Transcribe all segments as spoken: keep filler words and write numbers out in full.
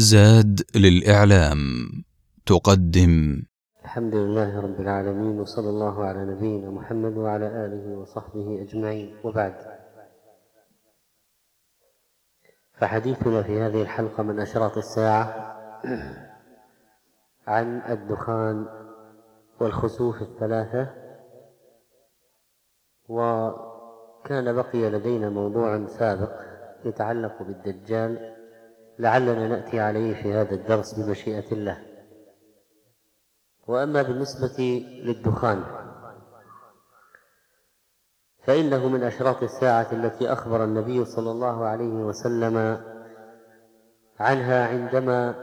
زاد للإعلام تقدم. الحمد لله رب العالمين، وصلى الله على نبينا محمد وعلى آله وصحبه أجمعين، وبعد. فحديثنا في هذه الحلقة من أشراط الساعة عن الدخان والخسوف الثلاثة. وكان بقي لدينا موضوع سابق يتعلق بالدجال، لعلنا نأتي عليه في هذا الدرس بمشيئة الله. وأما بالنسبة للدخان فإنه من أشراط الساعة التي أخبر النبي صلى الله عليه وسلم عنها عندما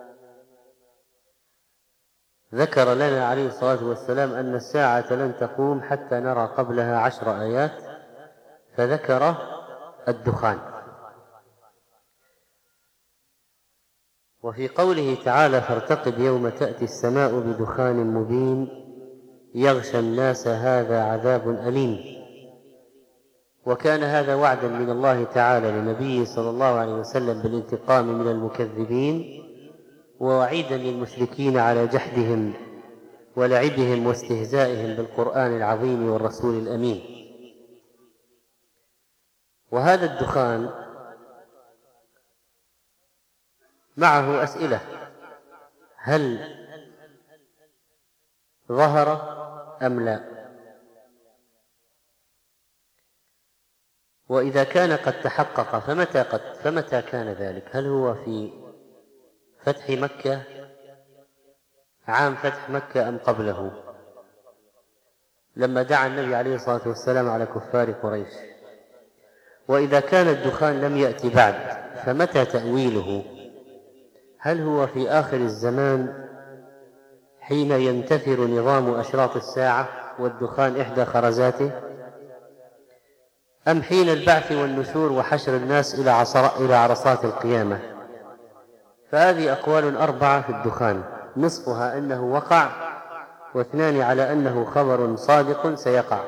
ذكر لنا عليه الصلاة والسلام أن الساعة لن تقوم حتى نرى قبلها عشر آيات، فذكر الدخان. وفي قوله تعالى: فارتقب يوم تأتي السماء بدخان مبين يغشى الناس هذا عذاب أليم. وكان هذا وعدا من الله تعالى لنبيه صلى الله عليه وسلم بالانتقام من المكذبين، ووعيدا للمشركين على جحدهم ولعبهم واستهزائهم بالقرآن العظيم والرسول الأمين. وهذا الدخان معه أسئلة: هل ظهر أم لا؟ وإذا كان قد تحقق فمتى, قد فمتى كان ذلك؟ هل هو في فتح مكة عام فتح مكة أم قبله لما دعا النبي عليه الصلاة والسلام على كفار قريش؟ وإذا كان الدخان لم يأتي بعد فمتى تأويله؟ هل هو في آخر الزمان حين ينتثر نظام أشراط الساعة والدخان إحدى خرزاته، أم حين البعث والنشور وحشر الناس إلى عرصات القيامة؟ فهذه أقوال أربعة في الدخان، نصفها أنه وقع، واثنان على أنه خبر صادق سيقع.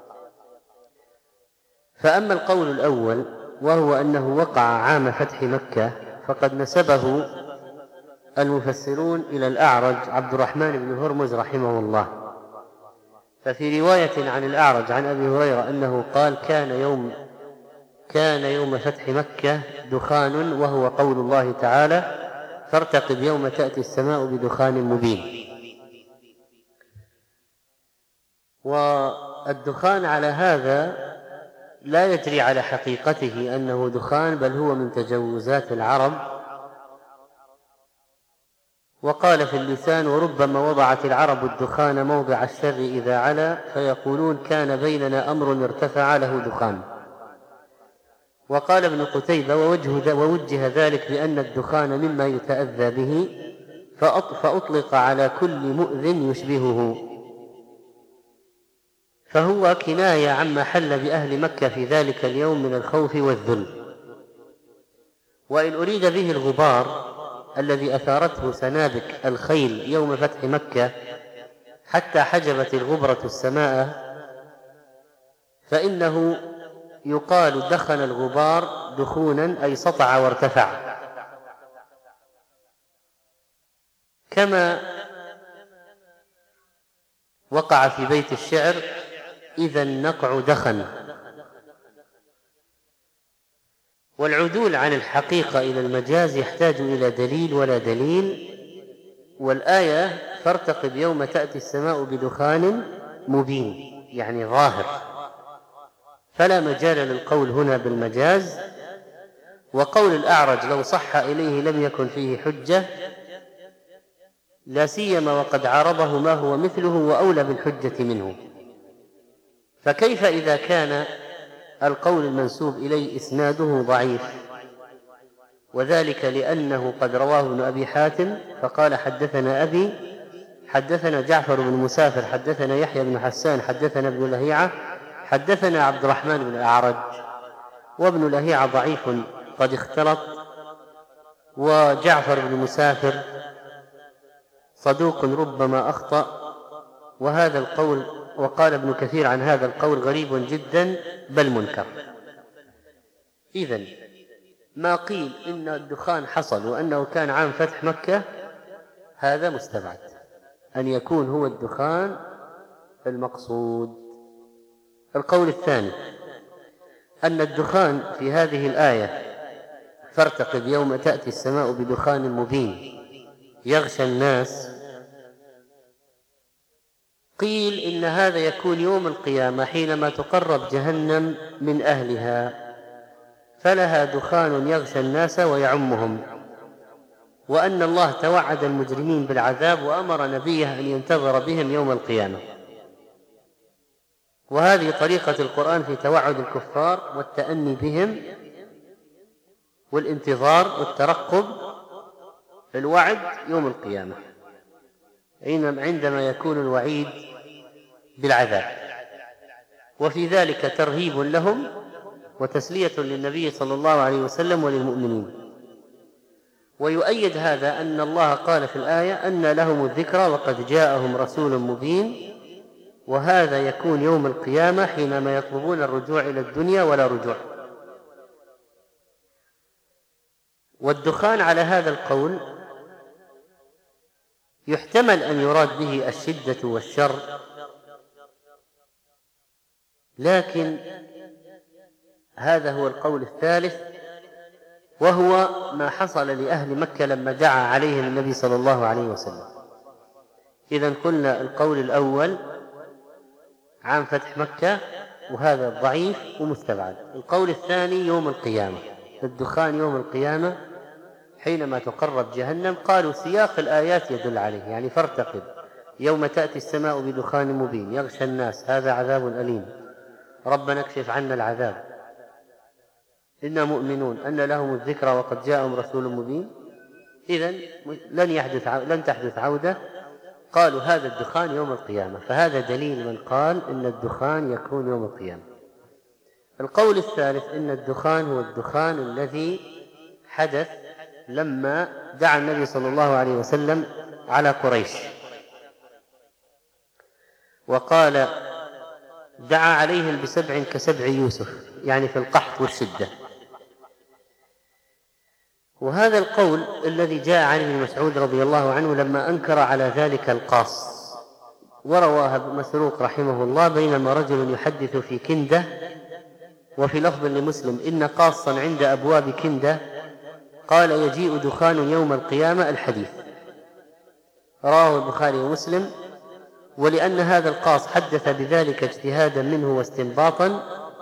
فأما القول الأول وهو أنه وقع عام فتح مكة فقد نسبه المفسرون إلى الأعرج عبد الرحمن بن هرمز رحمه الله. ففي رواية عن الأعرج عن أبي هريرة أنه قال: كان يوم كان يوم فتح مكة دخان، وهو قول الله تعالى: فارتقب يوم تأتي السماء بدخان مبين. والدخان على هذا لا يجري على حقيقته أنه دخان، بل هو من تجوزات العرب. وقال في اللسان: وربما وضعت العرب الدخان موضع الشر إذا علا، فيقولون كان بيننا أمر ارتفع له دخان. وقال ابن قتيبة: ووجه ذلك بأن الدخان مما يتأذى به، فأطلق على كل مؤذن يشبهه، فهو كناية عما حل بأهل مكة في ذلك اليوم من الخوف والذل. وإن أريد به الغبار الذي أثارته سنابك الخيل يوم فتح مكة حتى حجبت الغبرة السماء، فإنه يقال دخن الغبار دخونا أي سطع وارتفع، كما وقع في بيت الشعر: إذا النقع دخن. والعدول عن الحقيقة إلى المجاز يحتاج إلى دليل ولا دليل، والآية: فارتقب يوم تأتي السماء بدخان مبين، يعني ظاهر، فلا مجال للقول هنا بالمجاز. وقول الأعرج لو صح إليه لم يكن فيه حجة، لا سيما وقد عارضه ما هو مثله وأولى بالحجة منه. فكيف إذا كان القول المنسوب إليه إسناده ضعيف؟ وذلك لأنه قد رواه ابن أبي حاتم فقال: حدثنا أبي حدثنا جعفر بن مسافر حدثنا يحيى بن حسان حدثنا ابن لهيعة حدثنا عبد الرحمن بن الأعرج. وابن لهيعة ضعيف قد اختلط، وجعفر بن مسافر صدوق ربما أخطأ. وهذا القول، وقال ابن كثير عن هذا القول: غريب جدا بل منكر. إذن ما قيل إن الدخان حصل وأنه كان عام فتح مكة هذا مستبعد، أن يكون هو الدخان المقصود. القول الثاني أن الدخان في هذه الآية فارتقب يوم تأتي السماء بدخان مبين يغشى الناس، قيل إن هذا يكون يوم القيامة حينما تقرب جهنم من أهلها فلها دخان يغشى الناس ويعمهم، وأن الله توعد المجرمين بالعذاب وأمر نبيه أن ينتظر بهم يوم القيامة. وهذه طريقة القرآن في توعد الكفار والتأني بهم والانتظار والترقب الوعد يوم القيامة عندما يكون الوعيد بالعذاب، وفي ذلك ترهيب لهم وتسلية للنبي صلى الله عليه وسلم وللمؤمنين. ويؤيد هذا أن الله قال في الآية أن لهم الذكرى وقد جاءهم رسول مبين، وهذا يكون يوم القيامة حينما يطلبون الرجوع إلى الدنيا ولا رجوع. والدخان على هذا القول يحتمل أن يراد به الشدة والشر، لكن هذا هو القول الثالث، وهو ما حصل لأهل مكة لما دعا عليهم النبي صلى الله عليه وسلم. إذن قلنا القول الأول عام فتح مكة وهذا ضعيف ومستبعد. القول الثاني يوم القيامة، الدخان يوم القيامة حينما تقرب جهنم، قالوا سياق الآيات يدل عليه، يعني فارتقب يوم تأتي السماء بدخان مبين يغشى الناس هذا عذاب أليم ربنا اكشف عنا العذاب إنا مؤمنون أن لهم الذكرى وقد جاءهم رسول مبين، إذن لن يحدث لن تحدث عودة. قالوا هذا الدخان يوم القيامة، فهذا دليل من قال إن الدخان يكون يوم القيامة. القول الثالث إن الدخان هو الدخان الذي حدث لما دعا النبي صلى الله عليه وسلم على قريش، وقال دعا عليهم بسبع كسبع يوسف، يعني في القحط والشدة. وهذا القول الذي جاء عن ابن مسعود رضي الله عنه لما أنكر على ذلك القاص، ورواها مسروق رحمه الله بينما رجل يحدث في كندة، وفي لفظ لمسلم إن قاصا عند أبواب كندة قال يجيء دخان يوم القيامة الحديث، رواه البخاري ومسلم. ولأن هذا القاص حدث بذلك اجتهادا منه واستنباطا،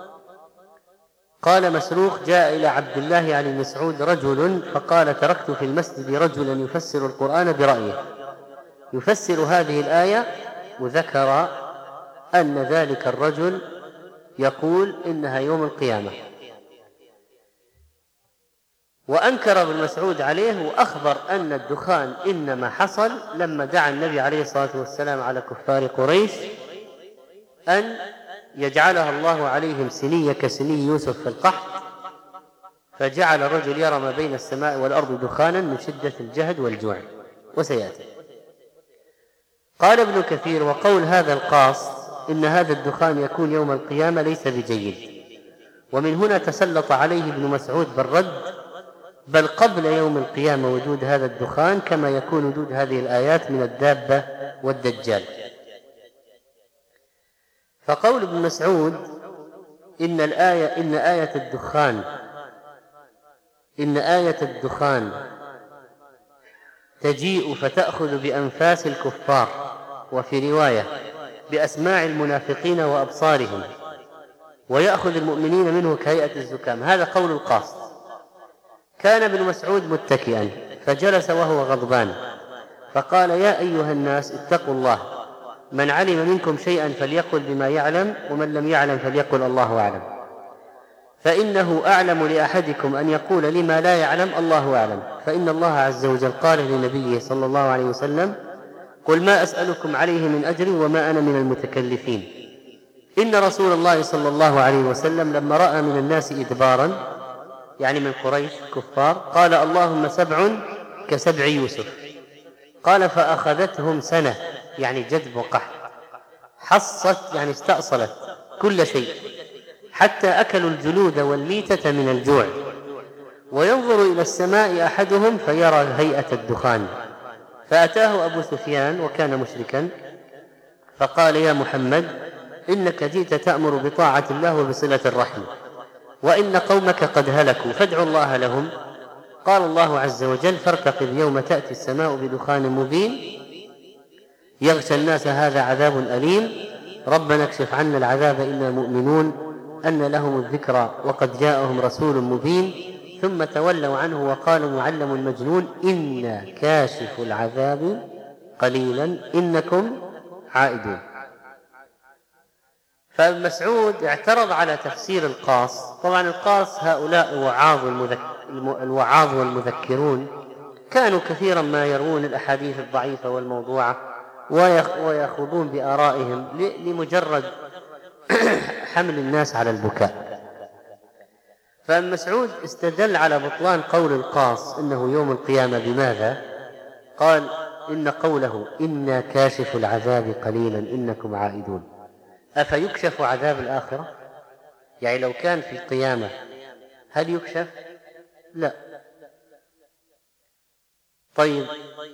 قال مسروق جاء إلى عبد الله عن مسعود رجل فقال تركت في المسجد رجلا يفسر القرآن برأيه يفسر هذه الآية، وذكر أن ذلك الرجل يقول إنها يوم القيامة، وأنكر ابن مسعود عليه وأخبر أن الدخان إنما حصل لما دعا النبي عليه الصلاة والسلام على كفار قريش أن يجعلها الله عليهم سنية كسني يوسف في القحط، فجعل الرجل يرى ما بين السماء والأرض دخانا من شدة الجهد والجوع، وسيأتي. قال ابن كثير وقول هذا القاص إن هذا الدخان يكون يوم القيامة ليس بجيد، ومن هنا تسلط عليه ابن مسعود بالرد، بل قبل يوم القيامة وجود هذا الدخان كما يكون وجود هذه الآيات من الدابة والدجال. فقول ابن مسعود إن الآية إن آية الدخان إن آية الدخان تجيء فتأخذ بأنفاس الكفار، وفي رواية بأسماع المنافقين وأبصارهم، ويأخذ المؤمنين منه كهيئة الزكام، هذا قول القاص. كان ابن مسعود متكئا فجلس وهو غضبان فقال يا أيها الناس اتقوا الله، من علم منكم شيئا فليقل بما يعلم، ومن لم يعلم فليقل الله أعلم، فإنه أعلم لأحدكم أن يقول لما لا يعلم الله أعلم، فإن الله عز وجل قال لنبيه صلى الله عليه وسلم قل ما أسألكم عليه من أجر وما أنا من المتكلفين. إن رسول الله صلى الله عليه وسلم لما رأى من الناس إدبارا، يعني من قريش كفار، قال اللهم سبع كسبع يوسف، قال فأخذتهم سنة، يعني جذب وقحط، حصت يعني استأصلت كل شيء، حتى أكلوا الجلود والميتة من الجوع، وينظر إلى السماء أحدهم فيرى هيئة الدخان، فأتاه أبو سفيان وكان مشركا فقال: يا محمد، إنك جئت تأمر بطاعة الله وبصلة الرحم، وإن قومك قد هلكوا، فادعوا الله لهم. قال الله عز وجل: فارتقب يوم تأتي السماء بدخان مبين يغشى الناس هذا عذاب أليم، ربنا اكشف عنا العذاب إنا مؤمنون أن لهم الذكرى وقد جاءهم رسول مبين. ثم تولوا عنه وقالوا معلم مجنون إنا كاشف العذاب قليلا إنكم عائدون. فابن مسعود اعترض على تفسير القاص. طبعا القاص هؤلاء الوعاظ الوعاظ والمذكرون كانوا كثيرا ما يروون الأحاديث الضعيفة والموضوعة ويأخذون بآرائهم لمجرد حمل الناس على البكاء. فابن مسعود استدل على بطلان قول القاص إنه يوم القيامة بماذا؟ قال: إن قوله إنا كاشف العذاب قليلا إنكم عائدون. أفيكشف عذاب الآخرة؟ يعني لو كان في القيامة هل يكشف؟ لا. طيب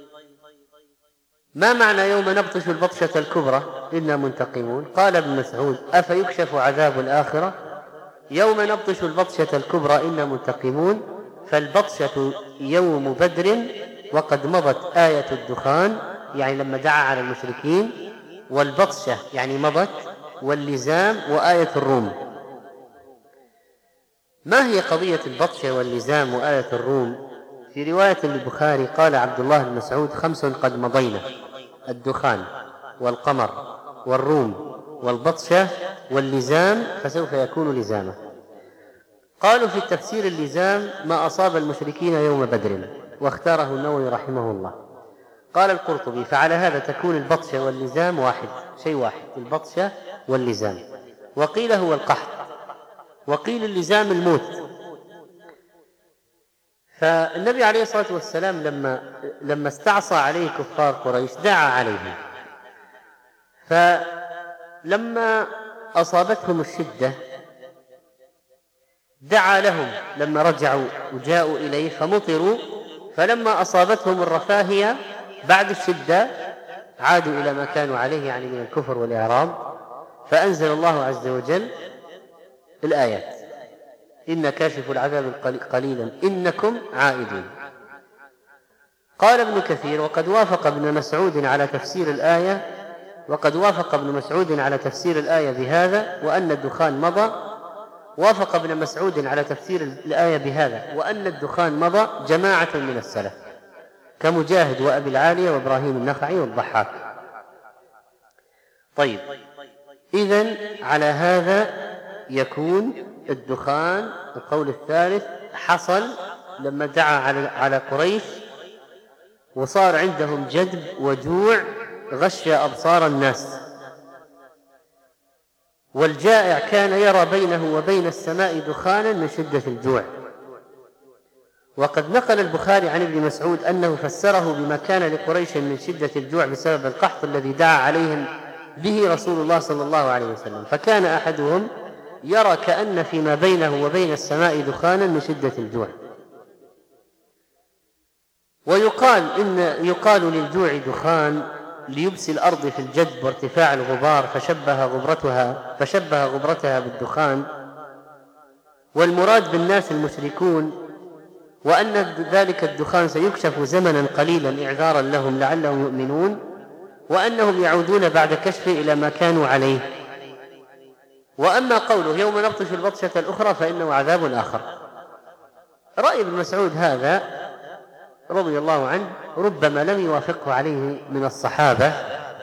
ما معنى يوم نبطش البطشة الكبرى إنا منتقمون؟ قال ابن مسعود: أفيكشف عذاب الآخرة؟ يوم نبطش البطشة الكبرى إنا منتقمون، فالبطشة يوم بدر وقد مضت آية الدخان، يعني لما دعا على المشركين، والبطشة يعني مضت، واللزام وآية الروم. ما هي قضية البطشة واللزام وآية الروم؟ في رواية البخاري قال عبد الله بن مسعود: خمس قد مضينا: الدخان والقمر والروم والبطشة واللزام، فسوف يكون لزامه. قالوا في التفسير: اللزام ما أصاب المشركين يوم بدر، واختاره النووي رحمه الله. قال القرطبي: فعلى هذا تكون البطشة واللزام واحد، شيء واحد، البطشة واللزام. وقيل هو القحط، وقيل اللزام الموت. فالنبي عليه الصلاة والسلام لما لما استعصى عليه كفار قريش دعا عليهم، فلما أصابتهم الشدة دعا لهم لما رجعوا وجاءوا إليه فمطروا، فلما أصابتهم الرفاهية بعد الشدة عادوا إلى ما كانوا عليه، يعني من الكفر والإعراض، فأنزل الله عز وجل الآيات: إن كاشف العذاب قليلا إنكم عائدون. قال ابن كثير: وقد وافق ابن مسعود على تفسير الآية وقد وافق ابن مسعود على تفسير الآية بهذا وأن الدخان مضى وافق ابن مسعود على تفسير الآية بهذا وأن الدخان مضى جماعة من السلف كمجاهد وأبي العالية وإبراهيم النخعي والضحاك. طيب، إذن على هذا يكون الدخان القول الثالث حصل لما دعا على قريش وصار عندهم جدب وجوع غشى أبصار الناس، والجائع كان يرى بينه وبين السماء دخانا من شدة الجوع. وقد نقل البخاري عن ابن مسعود أنه فسره بما كان لقريش من شدة الجوع بسبب القحط الذي دعا عليهم به رسول الله صلى الله عليه وسلم، فكان أحدهم يرى كأن فيما بينه وبين السماء دخانا من شدة الجوع. ويقال إن يقال للجوع دخان ليبسي الأرض في الجدب وارتفاع الغبار فشبه غبرتها فشبه غبرتها بالدخان، والمراد بالناس المشركون، وأن ذلك الدخان سيكشف زمنا قليلا إعذارا لهم لعلهم يؤمنون، وأنهم يعودون بعد كشفه إلى ما كانوا عليه. وأما قوله يوم نبطش البطشة الأخرى فإنه عذاب آخر، رأي ابن مسعود هذا رضي الله عنه ربما لم يوافقه عليه من الصحابة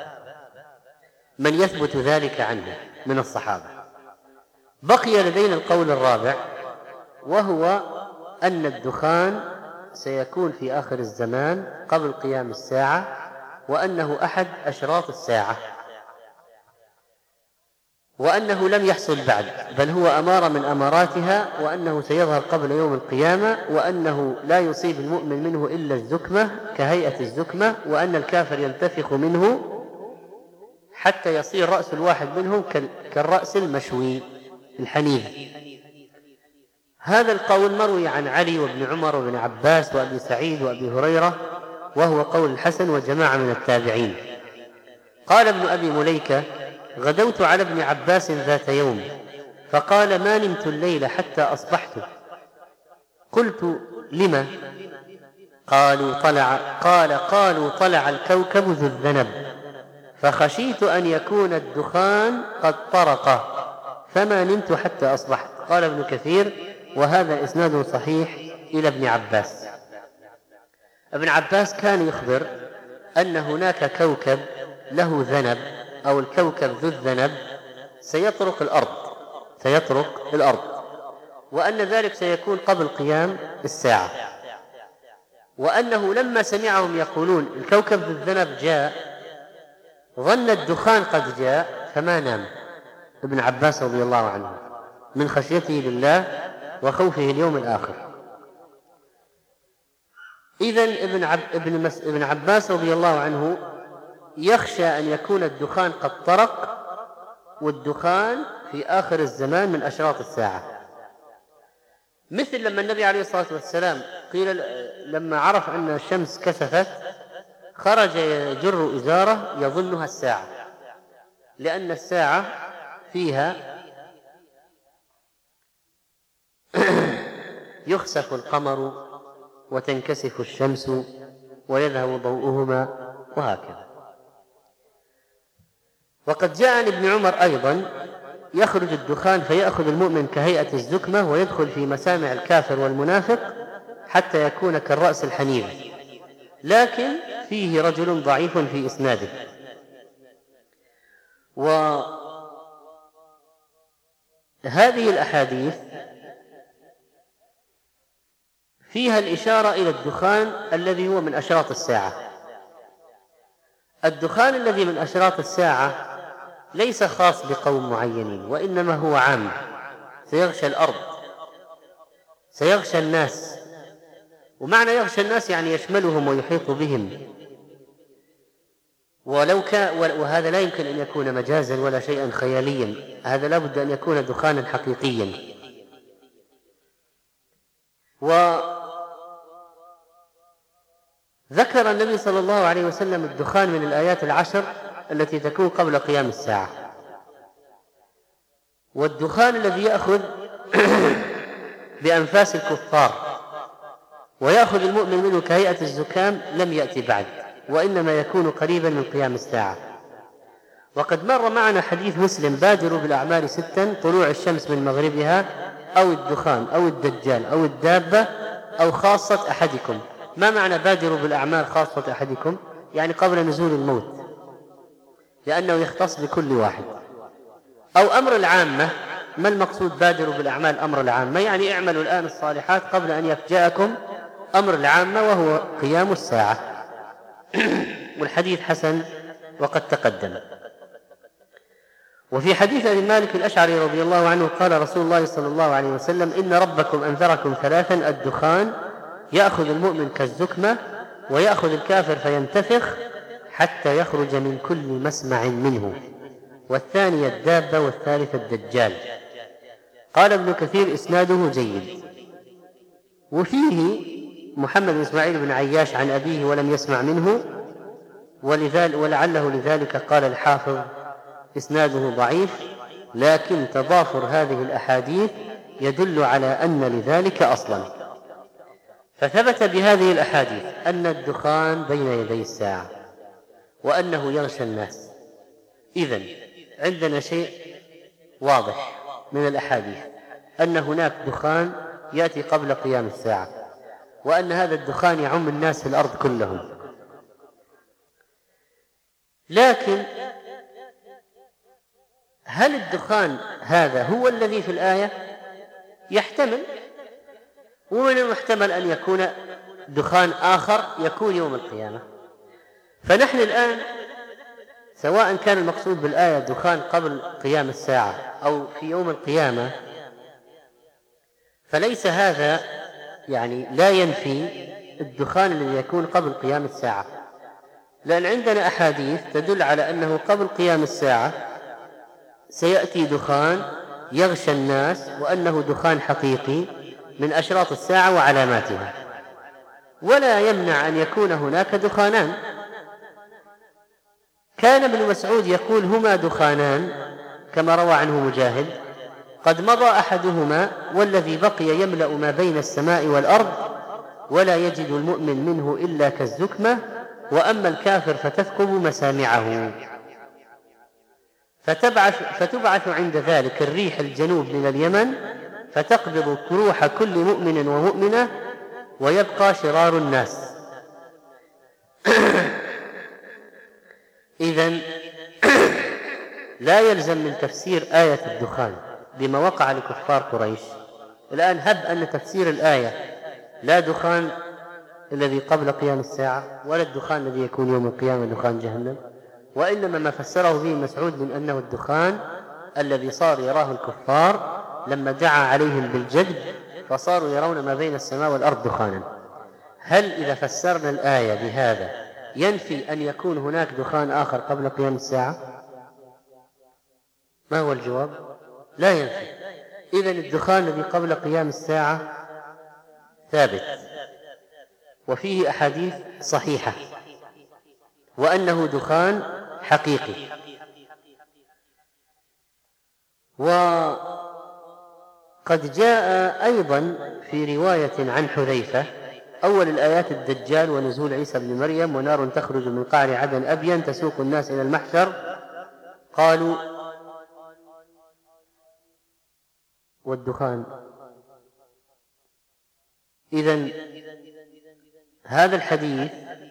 من يثبت ذلك عنه من الصحابة. بقي لدينا القول الرابع، وهو أن الدخان سيكون في آخر الزمان قبل قيام الساعة، وأنه أحد أشراط الساعة، وأنه لم يحصل بعد بل هو أمارة من أماراتها، وأنه سيظهر قبل يوم القيامة، وأنه لا يصيب المؤمن منه إلا الزكمة كهيئة الزكمة، وأن الكافر ينتفخ منه حتى يصير رأس الواحد منهم كالرأس المشوي الحنيذ. هذا القول مروي عن علي وابن عمر وابن عباس وأبي سعيد وأبي هريرة، وهو قول الحسن وجماعة من التابعين. قال ابن أبي مليكة: غدوت على ابن عباس ذات يوم فقال: ما نمت الليل حتى أصبحت. قلت: لما؟ قالوا طلع قال قالوا طلع الكوكب ذو الذنب فخشيت أن يكون الدخان قد طرق فما نمت حتى أصبحت. قال ابن كثير: وهذا إسناد صحيح إلى ابن عباس. ابن عباس كان يخبر أن هناك كوكب له ذنب، أو الكوكب ذو الذنب سيطرق الأرض سيطرق الأرض وأن ذلك سيكون قبل قيام الساعة، وأنه لما سمعهم يقولون الكوكب ذو الذنب جاء ظن الدخان قد جاء فما نام ابن عباس رضي الله عنه من خشيته لله وخوفه اليوم الآخر. إذن ابن, عب ابن, مس ابن عباس رضي الله عنه يخشى أن يكون الدخان قد طرق، والدخان في آخر الزمان من أشراط الساعة، مثل لما النبي عليه الصلاة والسلام قيل لما عرف أن الشمس كسفت خرج يجر إزاره يظنها الساعة، لأن الساعة فيها يخسف القمر وتنكسف الشمس ويذهب ضوءهما وهكذا. وقد جاء عن ابن عمر أيضا: يخرج الدخان فيأخذ المؤمن كهيئة الزكمة ويدخل في مسامع الكافر والمنافق حتى يكون كالرأس الحنيذ، لكن فيه رجل ضعيف في إسناده. وهذه الأحاديث فيها الإشارة إلى الدخان الذي هو من أشراط الساعة. الدخان الذي من أشراط الساعة ليس خاص بقوم معينين، وإنما هو عام، سيغشى الأرض، سيغشى الناس. ومعنى يغشى الناس يعني يشملهم ويحيط بهم، ولو كان وهذا لا يمكن أن يكون مجازا ولا شيئا خياليا، هذا لا بد أن يكون دخانا حقيقيا. وذكر النبي صلى الله عليه وسلم الدخان من الآيات العشر التي تكون قبل قيام الساعة. والدخان الذي يأخذ بأنفاس الكفار ويأخذ المؤمن منه كهيئة الزكام لم يأتي بعد، وإنما يكون قريبا من قيام الساعة. وقد مر معنا حديث مسلم: بادروا بالأعمال ستا: طلوع الشمس من مغربها، أو الدخان، أو الدجال، أو الدابة، أو خاصة أحدكم. ما معنى بادروا بالأعمال خاصة أحدكم؟ يعني قبل نزول الموت، لأنه يختص بكل واحد. أو أمر العامة. ما المقصود بادروا بالأعمال أمر العامة؟ يعني اعملوا الآن الصالحات قبل أن يفجأكم أمر العامة وهو قيام الساعة. والحديث حسن وقد تقدم. وفي حديث أبي مالك الأشعري رضي الله عنه قال رسول الله صلى الله عليه وسلم: إن ربكم أنذركم ثلاثا: الدخان يأخذ المؤمن كالزكمة، ويأخذ الكافر فينتفخ حتى يخرج من كل مسمع منه، والثانية الدابة، والثالثة الدجال. قال ابن كثير: إسناده جيد. وفيه محمد بن إسماعيل بن عياش عن أبيه ولم يسمع منه، ولذلك ولعله لذلك قال الحافظ: إسناده ضعيف، لكن تضافر هذه الأحاديث يدل على أن لذلك أصلا. فثبت بهذه الأحاديث أن الدخان بين يدي الساعة، وأنه يغشى الناس. إذن عندنا شيء واضح من الأحاديث أن هناك دخان يأتي قبل قيام الساعة، وأن هذا الدخان يعم الناس في الأرض كلهم. لكن هل الدخان هذا هو الذي في الآية؟ يحتمل، ومن المحتمل أن يكون دخان آخر يكون يوم القيامة. فنحن الآن سواء كان المقصود بالآية دخان قبل قيام الساعة أو في يوم القيامة، فليس هذا يعني لا ينفي الدخان الذي يكون قبل قيام الساعة، لأن عندنا أحاديث تدل على أنه قبل قيام الساعة سيأتي دخان يغشى الناس، وأنه دخان حقيقي، من أشراط الساعة وعلاماتها، ولا يمنع أن يكون هناك دخانان. كان ابن مسعود يقول هما دخانان كما روى عنه مجاهد، قد مضى أحدهما والذي بقي يملأ ما بين السماء والأرض ولا يجد المؤمن منه إلا كالزكمة، وأما الكافر فتثقب مسامعه. فتبعث, فتبعث عند ذلك الريح الجنوب من اليمن فتقبض روح كل مؤمن ومؤمنة ويبقى شرار الناس. إذن لا يلزم من تفسير آية الدخان بما وقع لكفار قريش. الآن هب أن تفسير الآية لا دخان الذي قبل قيام الساعة ولا الدخان الذي يكون يوم القيامة دخان جهنم، وإنما ما فسره به مسعود من أنه الدخان الذي صار يراه الكفار لما دعا عليهم بالجد فصاروا يرون ما بين السماء والأرض دخانا. هل إذا فسرنا الآية بهذا ينفي أن يكون هناك دخان آخر قبل قيام الساعة؟ ما هو الجواب؟ لا ينفي. إذن الدخان الذي قبل قيام الساعة ثابت وفيه أحاديث صحيحة وأنه دخان حقيقي. وقد جاء أيضا في رواية عن حذيفة أول الآيات الدجال ونزول عيسى بن مريم ونار تخرج من قعر عدن أبين تسوق الناس إلى المحشر، قالوا والدخان. إذن هذا الحديث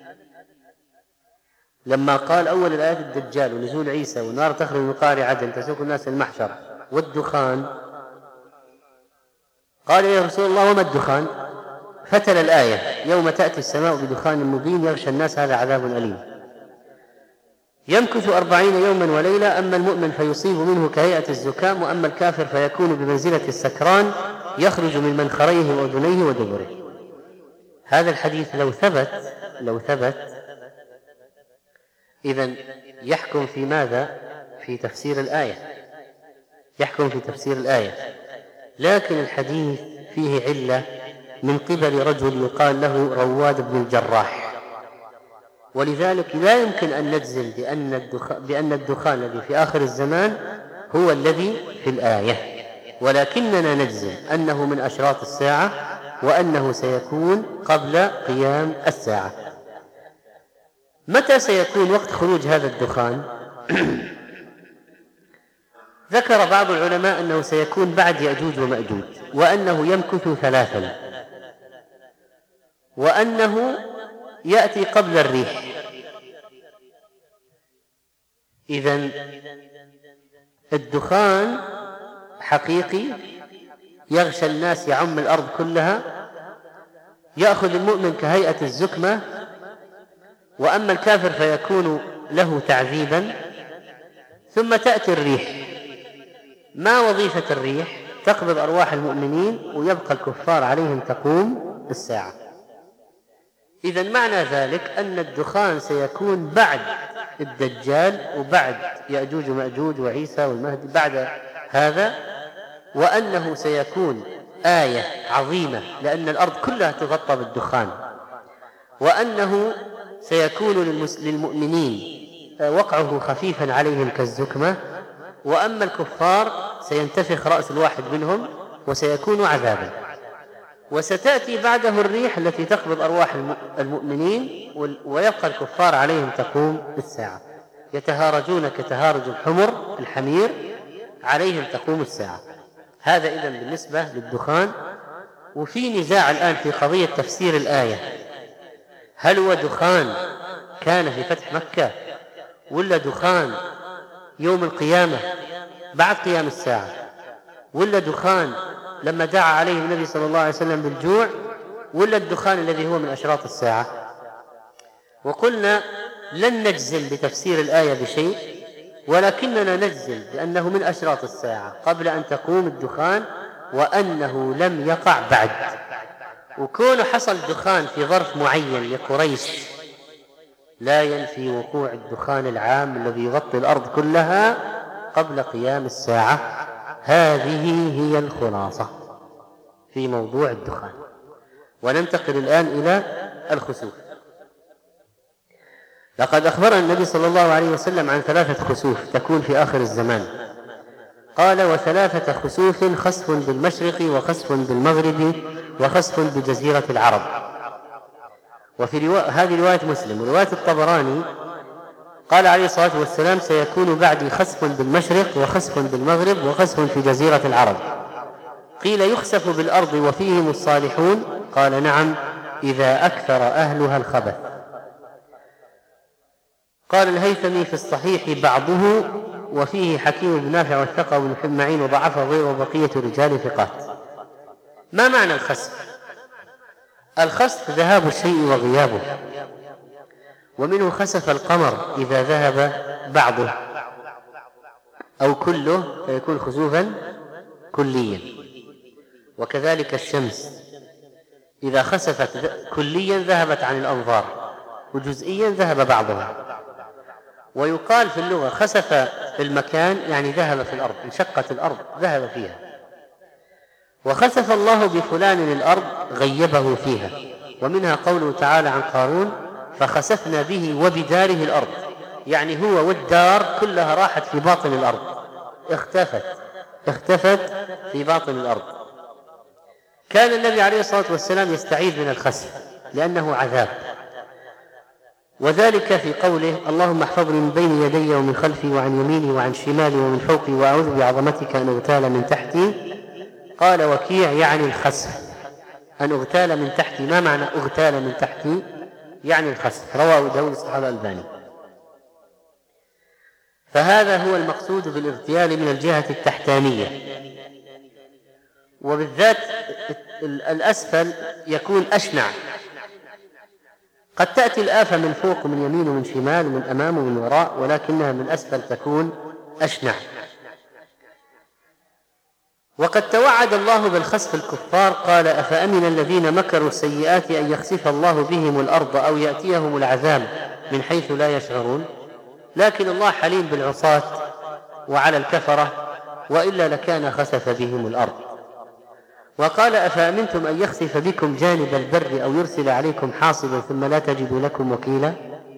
لما قال أول الآيات الدجال ونزول عيسى ونار تخرج من قعر عدن تسوق الناس إلى المحشر والدخان، قال يا رسول الله وما الدخان؟ فتل الآية يوم تأتي السماء بدخان مبين يغشى الناس هذا عذاب أليم. يمكث أربعين يوما وليلة، أما المؤمن فيصيب منه كهيئة الزكام، وأما الكافر فيكون بمنزلة السكران يخرج من منخريه وأذنيه ودبره. هذا الحديث لو ثبت لو ثبت إذن يحكم في ماذا؟ في تفسير الآية، يحكم في تفسير الآية. لكن الحديث فيه علة من قبل رجل يقال له رواد بن الجراح، ولذلك لا يمكن أن نجزم بأن الدخان, بأن الدخان الذي في آخر الزمان هو الذي في الآية، ولكننا نجزم أنه من أشراط الساعة وأنه سيكون قبل قيام الساعة. متى سيكون وقت خروج هذا الدخان؟ ذكر بعض العلماء أنه سيكون بعد يأجوج ومأجوج، وأنه يمكث ثلاثا، وأنه يأتي قبل الريح. إذن الدخان حقيقي يغشى الناس يعم الأرض كلها، يأخذ المؤمن كهيئة الزكمة، وأما الكافر فيكون له تعذيبا، ثم تأتي الريح. ما وظيفة الريح؟ تقبض أرواح المؤمنين ويبقى الكفار عليهم تقوم الساعة. إذن معنى ذلك أن الدخان سيكون بعد الدجال وبعد يأجوج ومأجوج وعيسى والمهدي بعد هذا، وأنه سيكون آية عظيمة لأن الأرض كلها تغطى بالدخان، وأنه سيكون للمؤمنين وقعه خفيفا عليهم كالزكمة، وأما الكفار سينتفخ رأس الواحد منهم وسيكون عذابا. وستأتي بعده الريح التي تقبض أرواح المؤمنين ويبقى الكفار عليهم تقوم الساعة، يتهارجون كتهارج الحمر الحمير عليهم تقوم الساعة. هذا إذن بالنسبة للدخان. وفي نزاع الآن في قضية تفسير الآية، هل هو دخان كان في فتح مكة ولا دخان يوم القيامة بعد قيام الساعة، ولا دخان لما دعا عليه النبي صلى الله عليه وسلم بالجوع، ولا الدخان الذي هو من أشراط الساعة؟ وقلنا لن نجزم بتفسير الآية بشيء، ولكننا نجزم بأنه من أشراط الساعة قبل أن تقوم الدخان، وأنه لم يقع بعد. وكون حصل دخان في ظرف معين لقريش لا ينفي وقوع الدخان العام الذي يغطي الأرض كلها قبل قيام الساعة. هذه هي الخلاصة في موضوع الدخان. وننتقل الآن إلى الخسوف. لقد أخبرنا النبي صلى الله عليه وسلم عن ثلاثة خسوف تكون في آخر الزمان. قال: وثلاثة خسوف: خسف بالمشرق، وخسف بالمغرب، وخسف بجزيرة العرب. وفي روا... هذه رواية مسلم. ورواية الطبراني قال عليه الصلاة والسلام: سيكون بعدي خسف بالمشرق، وخسف بالمغرب، وخسف في جزيرة العرب. قيل: يخسف بالأرض وفيهم الصالحون؟ قال: نعم، إذا أكثر أهلها الخبث. قال الهيثمي في الصحيح بعضه: وفيه حكيم بن نافع والثقة بن حب معين وضعفه غيره وبقية رجال ثقات. ما معنى الخسف؟ الخسف ذهاب الشيء وغيابه، ومنه خسف القمر إذا ذهب بعضه أو كله فيكون خسوفا كليا. وكذلك الشمس إذا خسفت كليا ذهبت عن الأنظار، وجزئيا ذهب بعضها. ويقال في اللغة خسف المكان يعني ذهب في الأرض، انشقت الأرض ذهب فيها. وخسف الله بفلان الأرض غيبه فيها. ومنها قوله تعالى عن قارون: فخسفنا به وبداره الأرض، يعني هو والدار كلها راحت في باطن الأرض، اختفت اختفت في باطن الأرض. كان النبي عليه الصلاة والسلام يستعيذ من الخسف لأنه عذاب، وذلك في قوله: اللهم احفظني من بين يدي ومن خلفي وعن يميني وعن شمالي ومن فوقي وأعوذ بعظمتك أن أغتال من تحتي. قال وكيع: يعني الخسف، أن أغتال من تحتي. ما معنى أغتال من تحتي؟ يعني الخسف. رواه داود الصحابة الألباني. فهذا هو المقصود بالاغتيال من الجهة التحتانية، وبالذات الأسفل يكون أشنع. قد تأتي الآفة من فوق ومن يمين ومن شمال ومن أمام ومن وراء، ولكنها من أسفل تكون أشنع. وقد توعد الله بالخسف الكفار. قال: أفأمن الذين مكروا السيئات أن يخسف الله بهم الأرض أو يأتيهم العذاب من حيث لا يشعرون. لكن الله حليم بالعصاة وعلى الكفرة، وإلا لكان خسف بهم الأرض. وقال: أفأمنتم أن يخسف بكم جانب البر أو يرسل عليكم حاصبا ثم لا تجدوا لكم وكيلا.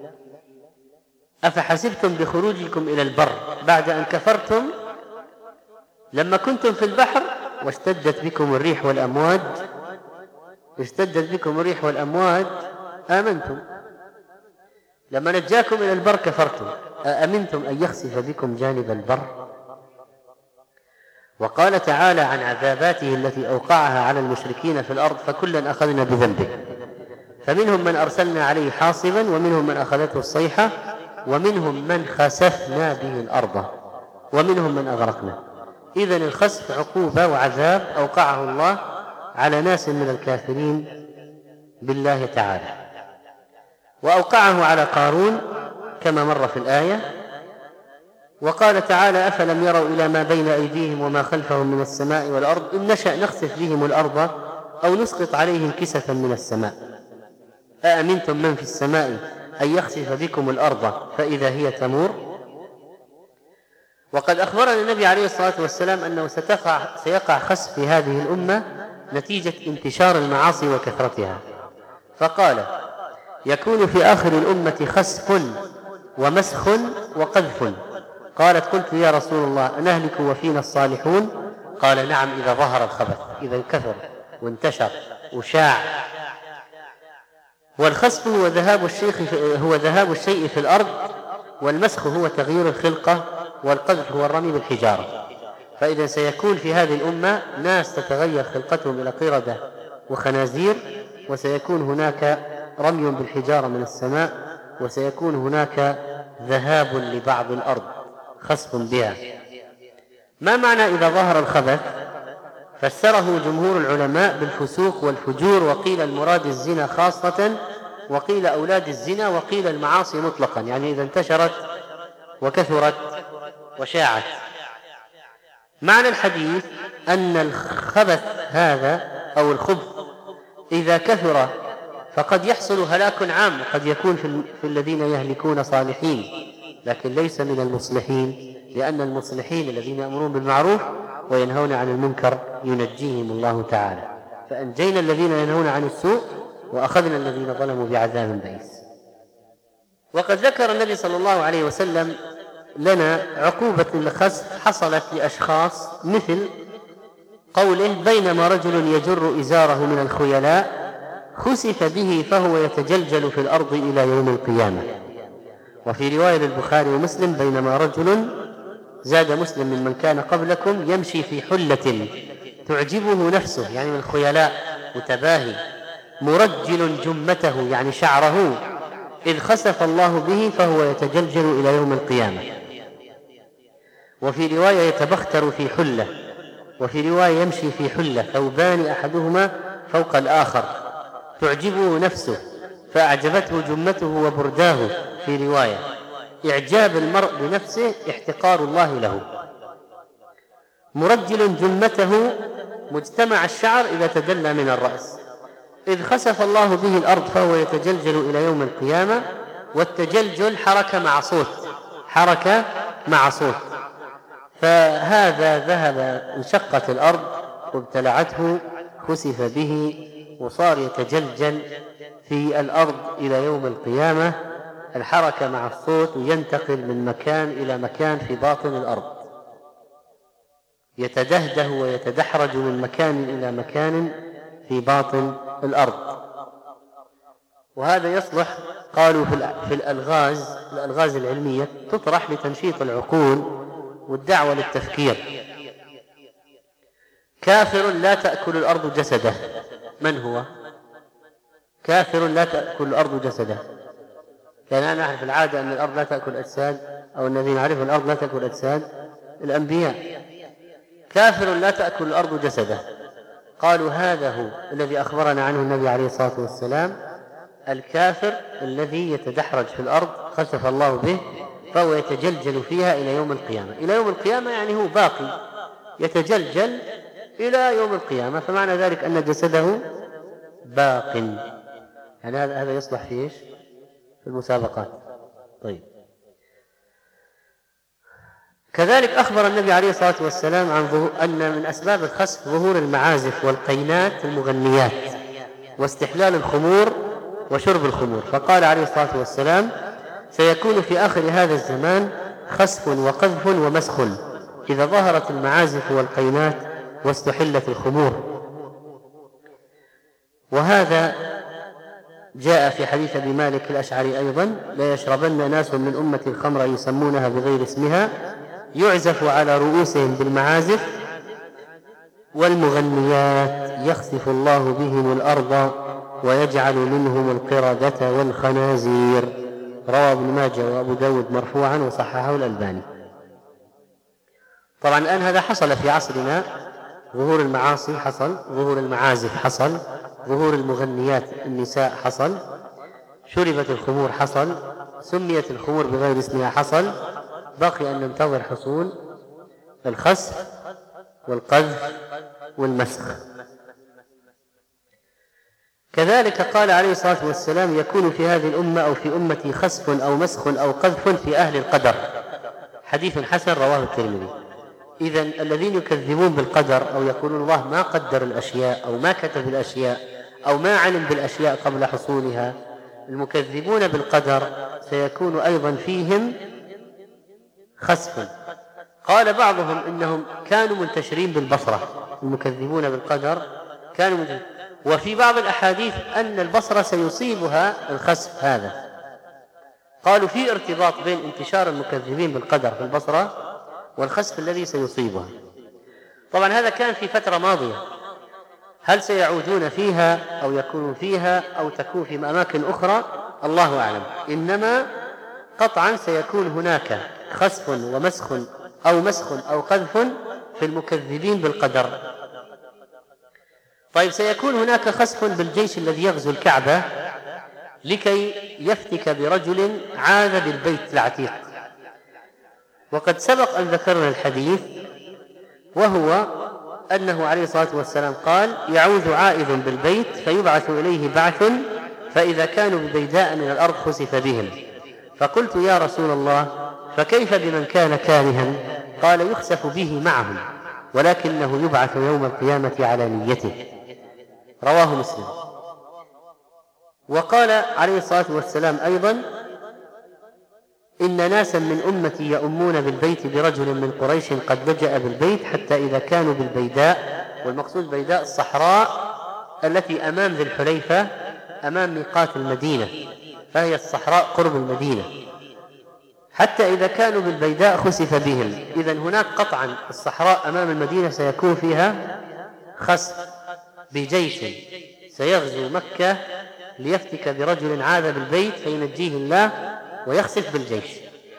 أفحسبتم بخروجكم إلى البر بعد أن كفرتم لما كنتم في البحر واشتدت بكم الريح والأمواج اشتدت بكم الريح والأمواج آمنتم، لما نجاكم إلى البر كفرتم. أأمنتم أن يخسف بكم جانب البر. وقال تعالى عن عذاباته التي أوقعها على المشركين في الأرض: فكلا أخذنا بذنبه، فمنهم من أرسلنا عليه حاصبا، ومنهم من أخذته الصيحة، ومنهم من خسفنا به الأرض، ومنهم من أغرقنا. إذن الخسف عقوبة وعذاب أوقعه الله على ناس من الكافرين بالله تعالى. وأوقعه على قارون كما مر في الآية. وقال تعالى: أفلم يروا إلى ما بين أيديهم وما خلفهم من السماء والأرض إن نشأ نخسف بهم الأرض أو نسقط عليهم كسفا من السماء. أأمنتم من في السماء أن يخسف بكم الأرض فإذا هي تمور. وقد أخبرنا النبي عليه الصلاة والسلام أنه ستقع سيقع خسف في هذه الأمة نتيجة انتشار المعاصي وكثرتها. فقال: يكون في آخر الأمة خسف ومسخ وقذف. قالت: قلت يا رسول الله أنهلك وفينا الصالحون؟ قال: نعم، إذا ظهر الخبث، إذا كثر وانتشر وشاع. والخسف هو ذهاب الشيء هو ذهاب الشيء في الأرض، والمسخ هو تغيير الخلقة، والقذف هو الرمي بالحجارة. فإذا سيكون في هذه الأمة ناس تتغير خلقتهم إلى قردة وخنازير، وسيكون هناك رمي بالحجارة من السماء، وسيكون هناك ذهاب لبعض الأرض، خسف بها. ما معنى إذا ظهر الخبث؟ فسره جمهور العلماء بالفسوق والفجور، وقيل المراد الزنا خاصة، وقيل أولاد الزنا، وقيل المعاصي مطلقا، يعني إذا انتشرت وكثرت وشاعت. معنى الحديث أن الخبث هذا أو الخبث إذا كثر فقد يحصل هلاك عام، قد يكون في الذين يهلكون صالحين، لكن ليس من المصلحين، لأن المصلحين الذين يأمرون بالمعروف وينهون عن المنكر ينجيهم الله تعالى. فأنجينا الذين ينهون عن السوء وأخذنا الذين ظلموا بعذاب بئيس. وقد ذكر النبي صلى الله عليه وسلم لنا عقوبة الخسف حصلت لأشخاص، مثل قوله: بينما رجل يجر إزاره من الخيلاء خسف به فهو يتجلجل في الأرض إلى يوم القيامة. وفي رواية للبخاري ومسلم: بينما رجل، زاد مسلم: ممن كان قبلكم يمشي في حلة تعجبه نفسه، يعني من الخيلاء متباهي، مرجل جمته يعني شعره، إذ خسف الله به فهو يتجلجل إلى يوم القيامة. وفي رواية: يتبختر في حلة. وفي رواية: يمشي في حلة ثوبان أحدهما فوق الآخر تعجبه نفسه فأعجبته جمته وبرداه. في رواية: إعجاب المرء بنفسه احتقار الله له. مرجل جمته مجتمع الشعر إذا تدلى من الرأس، إذ خسف الله به الأرض فهو يتجلجل إلى يوم القيامة. والتجلجل حركة مع صوت، حركة مع صوت. فهذا ذهب، انشقت الأرض وابتلعته، خسف به وصار يتجلجل في الأرض إلى يوم القيامة. الحركة مع الصوت، ينتقل من مكان إلى مكان في باطن الأرض، يتدهده ويتدحرج من مكان إلى مكان في باطن الأرض. وهذا يصلح، قالوا في الألغاز الألغاز العلمية تطرح لتنشيط العقول والدعوة للتفكير. كافر لا تأكل الأرض جسده. من هو كافر لا تأكل الأرض جسده؟ لأننا نعرف العادة أن الأرض لا تأكل أجساد، أو الذين يعرفون الأرض لا تأكل أجساد الأنبياء. كافر لا تأكل الأرض جسده. قالوا هذا هو الذي أخبرنا عنه النبي عليه الصلاة والسلام: الكافر الذي يتدحرج في الأرض خسف الله به فهو يتجلجل فيها إلى يوم القيامة. إلى يوم القيامة يعني هو باقي يتجلجل إلى يوم القيامة، فمعنى ذلك أن جسده باق. يعني هذا يصلح في إيش؟ في المسابقات. طيب، كذلك أخبر النبي عليه الصلاة والسلام عن ظهور أن من أسباب الخسف ظهور المعازف والقينات المغنيات واستحلال الخمور وشرب الخمور. فقال عليه الصلاة والسلام: سيكون في آخر هذا الزمان خسف وقذف ومسخ إذا ظهرت المعازف والقينات واستحلت الخمور. وهذا جاء في حديث أبي مالك الأشعري أيضا: لا يشربن ناس من أمة الخمر يسمونها بغير اسمها يعزف على رؤوسهم بالمعازف والمغنيات يخسف الله بهم الأرض ويجعل منهم القردة والخنازير. رواه ابن ماجه وأبو داود مرفوعا وصححه الألباني. طبعا الآن هذا حصل في عصرنا، ظهور المعاصي حصل، ظهور المعازف حصل، ظهور المغنيات النساء حصل، شربت الخمور حصل، سميت الخمور بغير اسمها حصل. بقي أن ننتظر حصول الخسف والقذف والمسخ. كذلك قال عليه الصلاة والسلام: يكون في هذه الأمة أو في أمتي خسف أو مسخ أو قذف في أهل القدر. حديث حسن رواه الترمذي. إذن الذين يكذبون بالقدر أو يقولون الله ما قدر الأشياء أو ما كتب الأشياء أو ما علم بالأشياء قبل حصولها، المكذبون بالقدر سيكون أيضا فيهم خسف. قال بعضهم إنهم كانوا منتشرين بالبصرة، المكذبون بالقدر كانوا منتشرين. وفي بعض الأحاديث أن البصرة سيصيبها الخسف هذا. قالوا في ارتباط بين انتشار المكذبين بالقدر في البصرة والخسف الذي سيصيبها. طبعا هذا كان في فترة ماضية، هل سيعودون فيها أو يكونوا فيها أو تكون في أماكن أخرى الله أعلم، إنما قطعا سيكون هناك خسف ومسخ أو مسخ أو قذف في المكذبين بالقدر. طيب، سيكون هناك خسف بالجيش الذي يغزو الكعبة لكي يفتك برجل عاذ بالبيت العتيق. وقد سبق أن ذكرنا الحديث، وهو أنه عليه الصلاة والسلام قال: يعوذ عائذ بالبيت فيبعث إليه بعث فإذا كانوا ببيداء من الأرض خسف بهم. فقلت: يا رسول الله، فكيف بمن كان كارها؟ قال: يخسف به معهم ولكنه يبعث يوم القيامة على نيته. رواه مسلم. وقال عليه الصلاة والسلام أيضا: إن ناسا من أمتي يؤمون بالبيت برجل من قريش قد لجأ بالبيت حتى إذا كانوا بالبيداء، والمقصود بيداء الصحراء التي أمام ذي الحليفة أمام ميقات المدينة، فهي الصحراء قرب المدينة، حتى إذا كانوا بالبيداء خسف بهم. إذن هناك قطعا الصحراء أمام المدينة سيكون فيها خسف بجيش سيغزو مكة ليفتك برجل عاذ بالبيت فينجيه الله ويخسف بالجيش.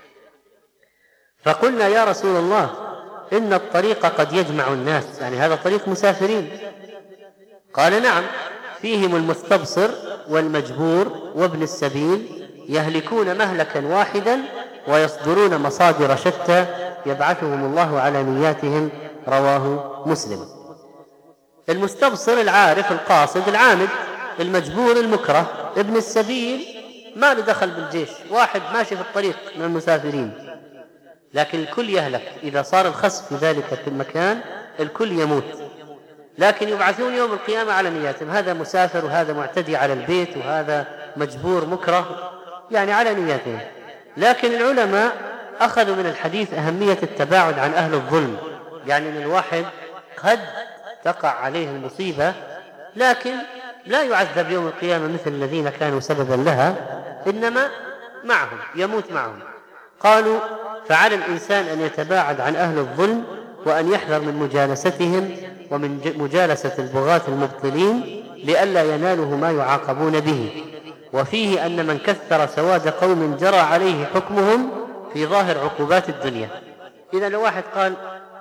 فقلنا: يا رسول الله، إن الطريق قد يجمع الناس، يعني هذا طريق مسافرين. قال: نعم، فيهم المستبصر والمجبور وابن السبيل يهلكون مهلكا واحدا ويصدرون مصادر شتى يبعثهم الله على نياتهم. رواه مسلم. المستبصر العارف القاصد العامد، المجبور المكره، ابن السبيل ما له دخل بالجيش، واحد ماشي في الطريق من المسافرين، لكن الكل يهلك إذا صار الخسف في ذلك في المكان، الكل يموت، لكن يبعثون يوم القيامة على نياتهم. هذا مسافر وهذا معتدي على البيت وهذا مجبور مكره، يعني على نياتهم. لكن العلماء أخذوا من الحديث أهمية التباعد عن أهل الظلم، يعني أن الواحد قد تقع عليه المصيبة لكن لا يعذب يوم القيامة مثل الذين كانوا سببا لها، إنما معهم يموت معهم. قالوا: فعلى الإنسان أن يتباعد عن أهل الظلم وأن يحذر من مجالستهم ومن مجالسة البغاة المبطلين لئلا يناله ما يعاقبون به. وفيه أن من كثر سواد قوم جرى عليه حكمهم في ظاهر عقوبات الدنيا. إذا لو واحد قال: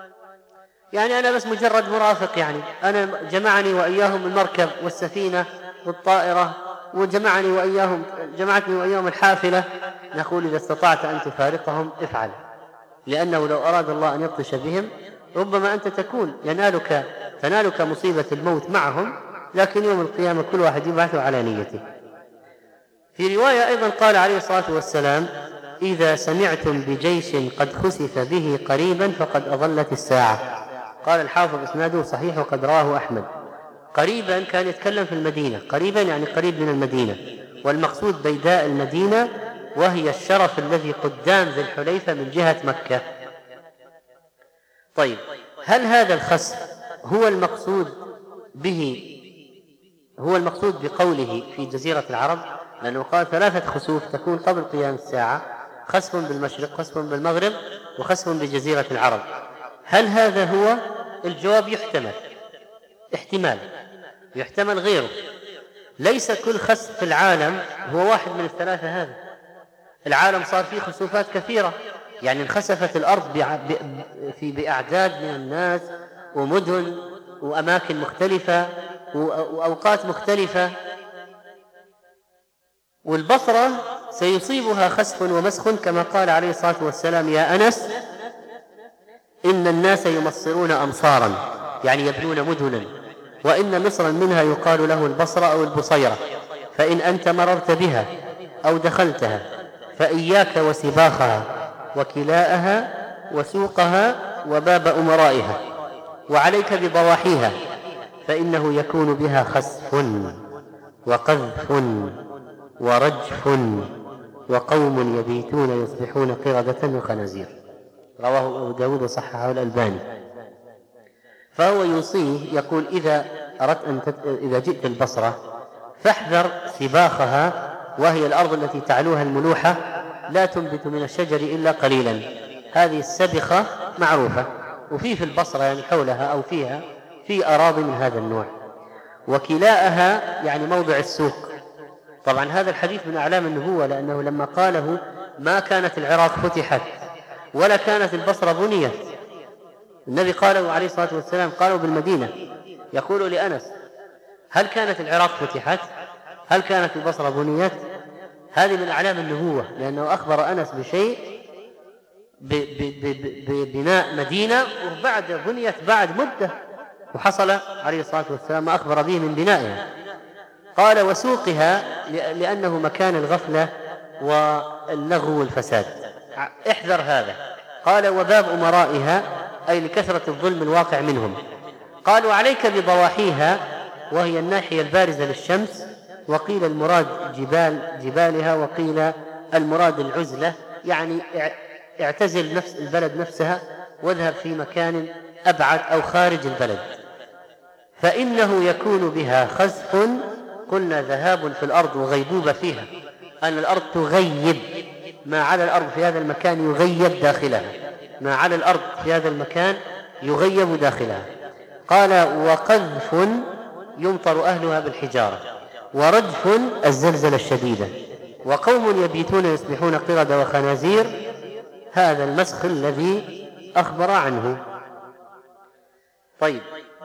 يعني أنا بس مجرد مرافق، يعني أنا جمعني وإياهم المركب والسفينة والطائرة، وجمعني وإياهم جمعتني وإياهم الحافلة، نقول: إذا استطعت أن تفارقهم افعل، لأنه لو أراد الله أن يبطش بهم ربما أنت تكون ينالك تنالك مصيبة الموت معهم، لكن يوم القيامة كل واحد يبعث على نيته. في رواية أيضا قال عليه الصلاة والسلام: إذا سمعتم بجيش قد خسف به قريبا فقد أضلت الساعة. قال الحافظ: إسناده صحيح وقد رواه أحمد. قريبا كان يتكلم في المدينة، قريبا يعني قريب من المدينة، والمقصود بيداء المدينة، وهي الشرف الذي قدام ذي الحليفة من جهة مكة. طيب، هل هذا الخسف هو المقصود به هو المقصود بقوله في جزيرة العرب؟ لأنه قال ثلاثة خسوف تكون قبل قيام الساعة: خسف بالمشرق، خسف بالمغرب، وخسف بجزيرة العرب. هل هذا هو؟ الجواب يحتمل احتمال يحتمل غيره. ليس كل خسف في العالم هو واحد من الثلاثة هذا. العالم صار فيه خسوفات كثيرة، يعني انخسفت الأرض في بأعداد من الناس ومدن وأماكن مختلفة وأوقات مختلفة. والبصرة سيصيبها خسف ومسخ كما قال عليه الصلاة والسلام: يا أنس، إن الناس يمصرون أمصارا، يعني يبنون مدنا، وإن مصرا منها يقال له البصرة أو البصيرة، فإن أنت مررت بها أو دخلتها فإياك وسباخها وكلاءها وسوقها وباب أمرائها، وعليك بضواحيها، فإنه يكون بها خسف وقذف ورجف وقوم يبيتون يصبحون قردة وخنازير. رواه أبو داود وصححه الألباني. فهو يوصيه يقول: إذا أردت أن تت... إذا جئت البصرة فاحذر سباخها، وهي الأرض التي تعلوها الملوحة لا تنبت من الشجر إلا قليلا. هذه السبخة معروفة، وفي في البصرة يعني حولها أو فيها في أراضي من هذا النوع. وكلاءها يعني موضع السوق. طبعا هذا الحديث من أعلام النبوة، لأنه لما قاله ما كانت العراق فتحت ولا كانت البصرة بنيت. النبي قاله عليه الصلاة والسلام قالوا بالمدينة، يقول لأنس: هل كانت العراق فتحت؟ هل كانت البصرة بنيت؟ هذه من أعلام النبوة، لأنه أخبر أنس بشيء ببناء مدينة وبعد بنيت بعد مدة، وحصل عليه الصلاة والسلام ما أخبر به من بنائها. قال: وسوقها لأنه مكان الغفلة واللغو والفساد، احذر هذا. قال: وباب أمرائها، أي لكثرة الظلم الواقع منهم. قال: وعليك بضواحيها، وهي الناحية البارزة للشمس، وقيل المراد جبال جبالها، وقيل المراد العزلة، يعني اعتزل نفس البلد نفسها واذهب في مكان أبعد أو خارج البلد. فإنه يكون بها خسف، قلنا ذهاب في الأرض وغيبوبة فيها، أن الأرض تغيب، ما على الأرض في هذا المكان يغيب داخلها، ما على الأرض في هذا المكان يغيب داخلها. قال وقذف يمطر أهلها بالحجارة، ورجف الزلزلة الشديدة، وقوم يبيتون يصبحون قردة وخنازير، هذا المسخ الذي أخبر عنه. طيب،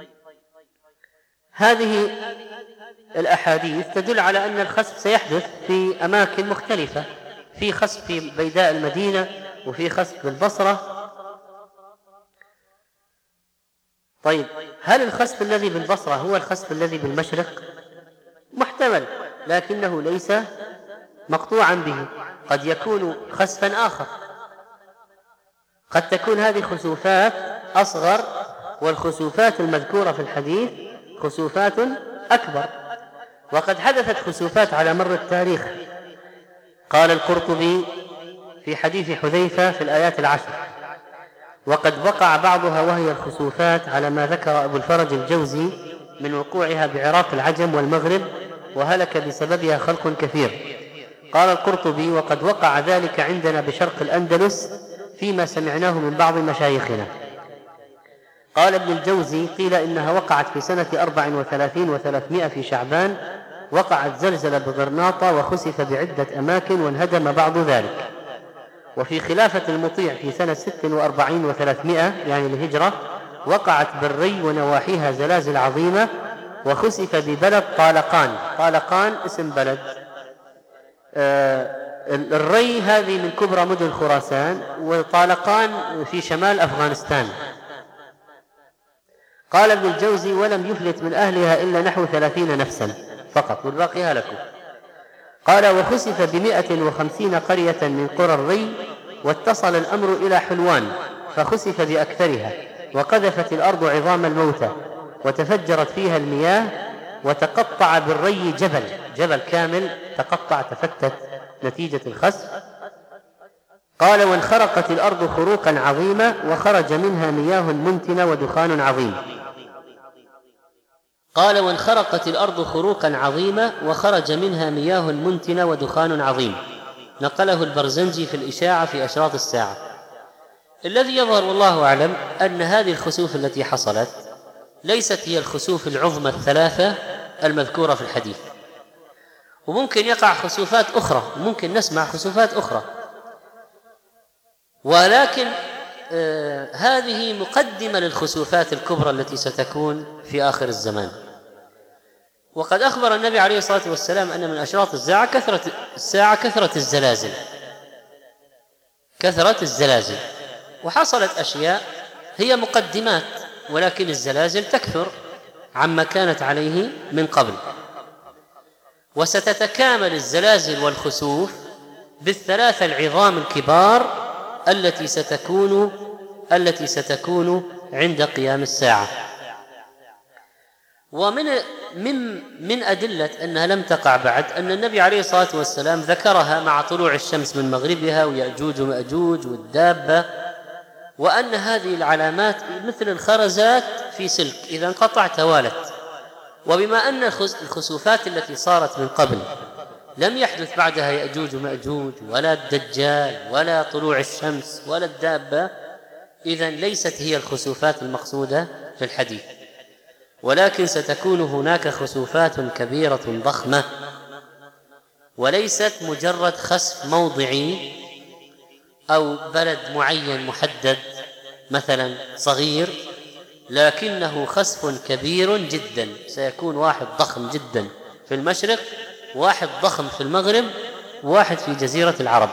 هذه الأحاديث تدل على أن الخسف سيحدث في أماكن مختلفة، في خسف في بيداء المدينة، وفي خسف بالبصرة. طيب، هل الخسف الذي بالبصرة هو الخسف الذي بالمشرق؟ محتمل، لكنه ليس مقطوعا به، قد يكون خسفا آخر، قد تكون هذه خسوفات أصغر، والخسوفات المذكورة في الحديث خسوفات أكبر. وقد حدثت خسوفات على مر التاريخ. قال القرطبي في حديث حذيفة في الآيات العشر: وقد وقع بعضها وهي الخسوفات على ما ذكر أبو الفرج الجوزي من وقوعها بعراق العجم والمغرب، وهلك بسببها خلق كثير. قال القرطبي: وقد وقع ذلك عندنا بشرق الأندلس فيما سمعناه من بعض مشايخنا. قال ابن الجوزي: قيل إنها وقعت في سنة أربع وثلاثين وثلاثمائة في شعبان، وقعت زلزلة بغرناطة وخسف بعدة أماكن وانهدم بعض ذلك. وفي خلافة المطيع في سنة ست وأربعين وثلاثمائة يعني الهجرة، وقعت بالري ونواحيها زلازل عظيمة، وخسف ببلد طالقان. طالقان اسم بلد. آه الري هذه من كبرى مدن خراسان، وطالقان في شمال أفغانستان. قال ابن الجوزي: ولم يفلت من أهلها إلا نحو ثلاثين نفسا فقط، والباقي هلكوا. قال: وخسف بمئة وخمسين قرية من قرى الري، واتصل الأمر إلى حلوان فخسف بأكثرها، وقذفت الأرض عظام الموتى، وتفجرت فيها المياه، وتقطع بالري جبل جبل كامل تقطع تفتت نتيجة الخسف. قال: وانخرقت الأرض خروقا عظيمة، وخرج منها مياه منتنة ودخان عظيم. قال: وانخرقت الأرض خروقا عظيمة، وخرج منها مياه منتنة ودخان عظيم. نقله البرزنجي في الإشاعة في أشراط الساعة. الذي يظهر والله أعلم أن هذه الخسوف التي حصلت ليست هي الخسوف العظمى الثلاثة المذكورة في الحديث، وممكن يقع خسوفات أخرى، ممكن نسمع خسوفات أخرى، ولكن آه هذه مقدمة للخسوفات الكبرى التي ستكون في آخر الزمان. وقد أخبر النبي عليه الصلاة والسلام أن من أشراط الساعة كثرة الساعة كثرة الزلازل كثرة الزلازل وحصلت أشياء هي مقدمات، ولكن الزلازل تكثر عما كانت عليه من قبل. وستتكامل الزلازل والخسوف بالثلاثة العظام الكبار التي ستكون التي ستكون عند قيام الساعة. ومن من من أدلة أنها لم تقع بعد أن النبي عليه الصلاة والسلام ذكرها مع طلوع الشمس من مغربها، ويأجوج ومأجوج والدابة، وأن هذه العلامات مثل الخرزات في سلك، إذا انقطع توالت. وبما أن الخسوفات التي صارت من قبل لم يحدث بعدها يأجوج ومأجوج ولا الدجال ولا طلوع الشمس ولا الدابة، إذن ليست هي الخسوفات المقصودة في الحديث، ولكن ستكون هناك خسوفات كبيرة ضخمة، وليست مجرد خسف موضعي أو بلد معين محدد مثلا صغير، لكنه خسف كبير جدا. سيكون واحد ضخم جدا في المشرق، واحد ضخم في المغرب، واحد في جزيرة العرب.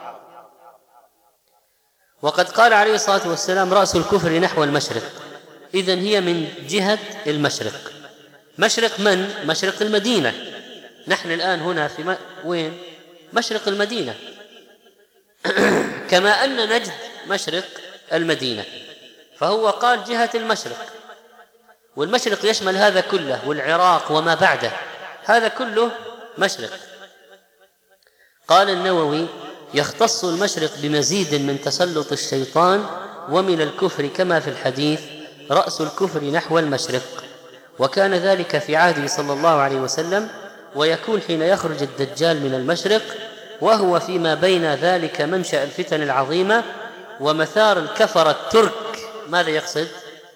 وقد قال عليه الصلاة والسلام: رأس الكفر نحو المشرق، إذن هي من جهة المشرق. مشرق من؟ مشرق المدينة. نحن الآن هنا في م... وين؟ مشرق المدينة كما أن نجد مشرق المدينة، فهو قال جهة المشرق. والمشرق يشمل هذا كله، والعراق وما بعده، هذا كله مشرق. قال النووي: يختص المشرق بمزيد من تسلط الشيطان ومن الكفر، كما في الحديث: رأس الكفر نحو المشرق. وكان ذلك في عهده صلى الله عليه وسلم، ويكون حين يخرج الدجال من المشرق، وهو فيما بين ذلك منشأ الفتن العظيمة ومثار الكفر الترك. ماذا يقصد؟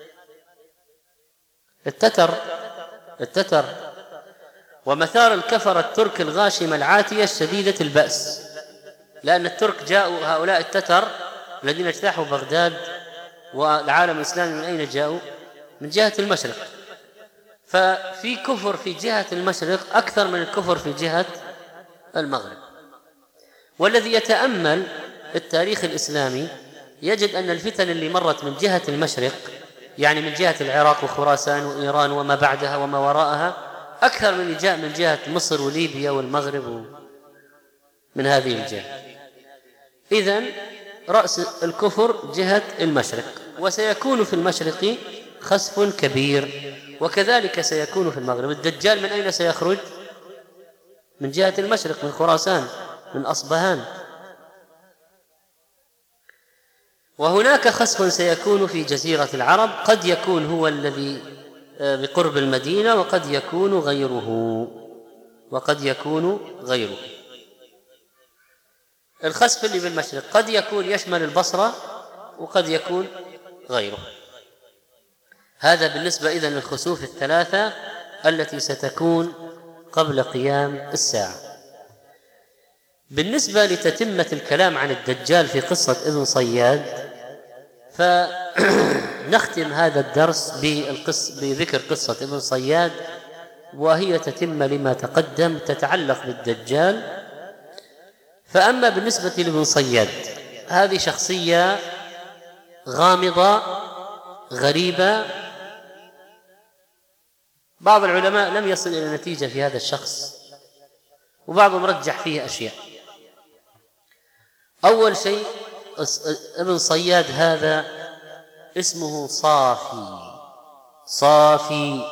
التتر التتر ومثار الكفر الترك الغاشمة العاتية الشديدة البأس، لأن الترك جاءوا، هؤلاء التتر الذين اجتاحوا بغداد والعالم الإسلامي، من أين جاءوا؟ من جهة المشرق. ففي كفر في جهة المشرق أكثر من الكفر في جهة المغرب. والذي يتأمل التاريخ الإسلامي يجد أن الفتن اللي مرت من جهة المشرق، يعني من جهة العراق وخراسان وإيران وما بعدها وما وراءها، أكثر من اللي جاء من جهة مصر وليبيا والمغرب من هذه الجهة. إذن رأس الكفر جهة المشرق، وسيكون في المشرق خسف كبير، وكذلك سيكون في المغرب. الدجال من أين سيخرج؟ من جهة المشرق، من خراسان، من أصبهان. وهناك خسف سيكون في جزيرة العرب، قد يكون هو الذي بقرب المدينة، وقد يكون غيره وقد يكون غيره الخسف اللي بالمشرق قد يكون يشمل البصرة، وقد يكون غيره. هذا بالنسبة إذن للخسوف الثلاثة التي ستكون قبل قيام الساعة. بالنسبة لتتمة الكلام عن الدجال في قصة ابن صياد، فنختم هذا الدرس بالقص بذكر قصة ابن صياد، وهي تتمة لما تقدم، تتعلق بالدجال. فأما بالنسبة لابن صياد، هذه شخصية غامضة غريبة. بعض العلماء لم يصل إلى نتيجة في هذا الشخص، وبعضهم رجح فيه أشياء. أول شيء، ابن صياد هذا اسمه صافي صافي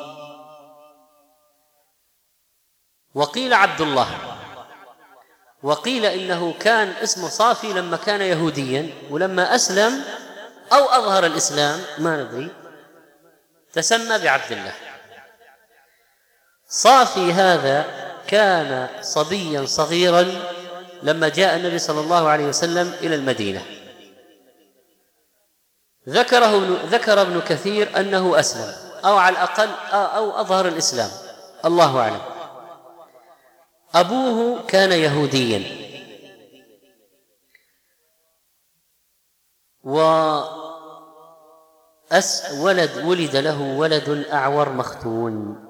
وقيل عبد الله، وقيل إنه كان اسمه صافي لما كان يهوديا، ولما أسلم أو أظهر الإسلام ما ندري تسمى بعبد الله. صافي هذا كان صبيا صغيرا لما جاء النبي صلى الله عليه وسلم إلى المدينة. ذكره ذكر ابن كثير أنه أسلم، أو على الأقل أو أظهر الإسلام، الله أعلم. أبوه كان يهوديا، وولد ولد له ولد أعور مختون،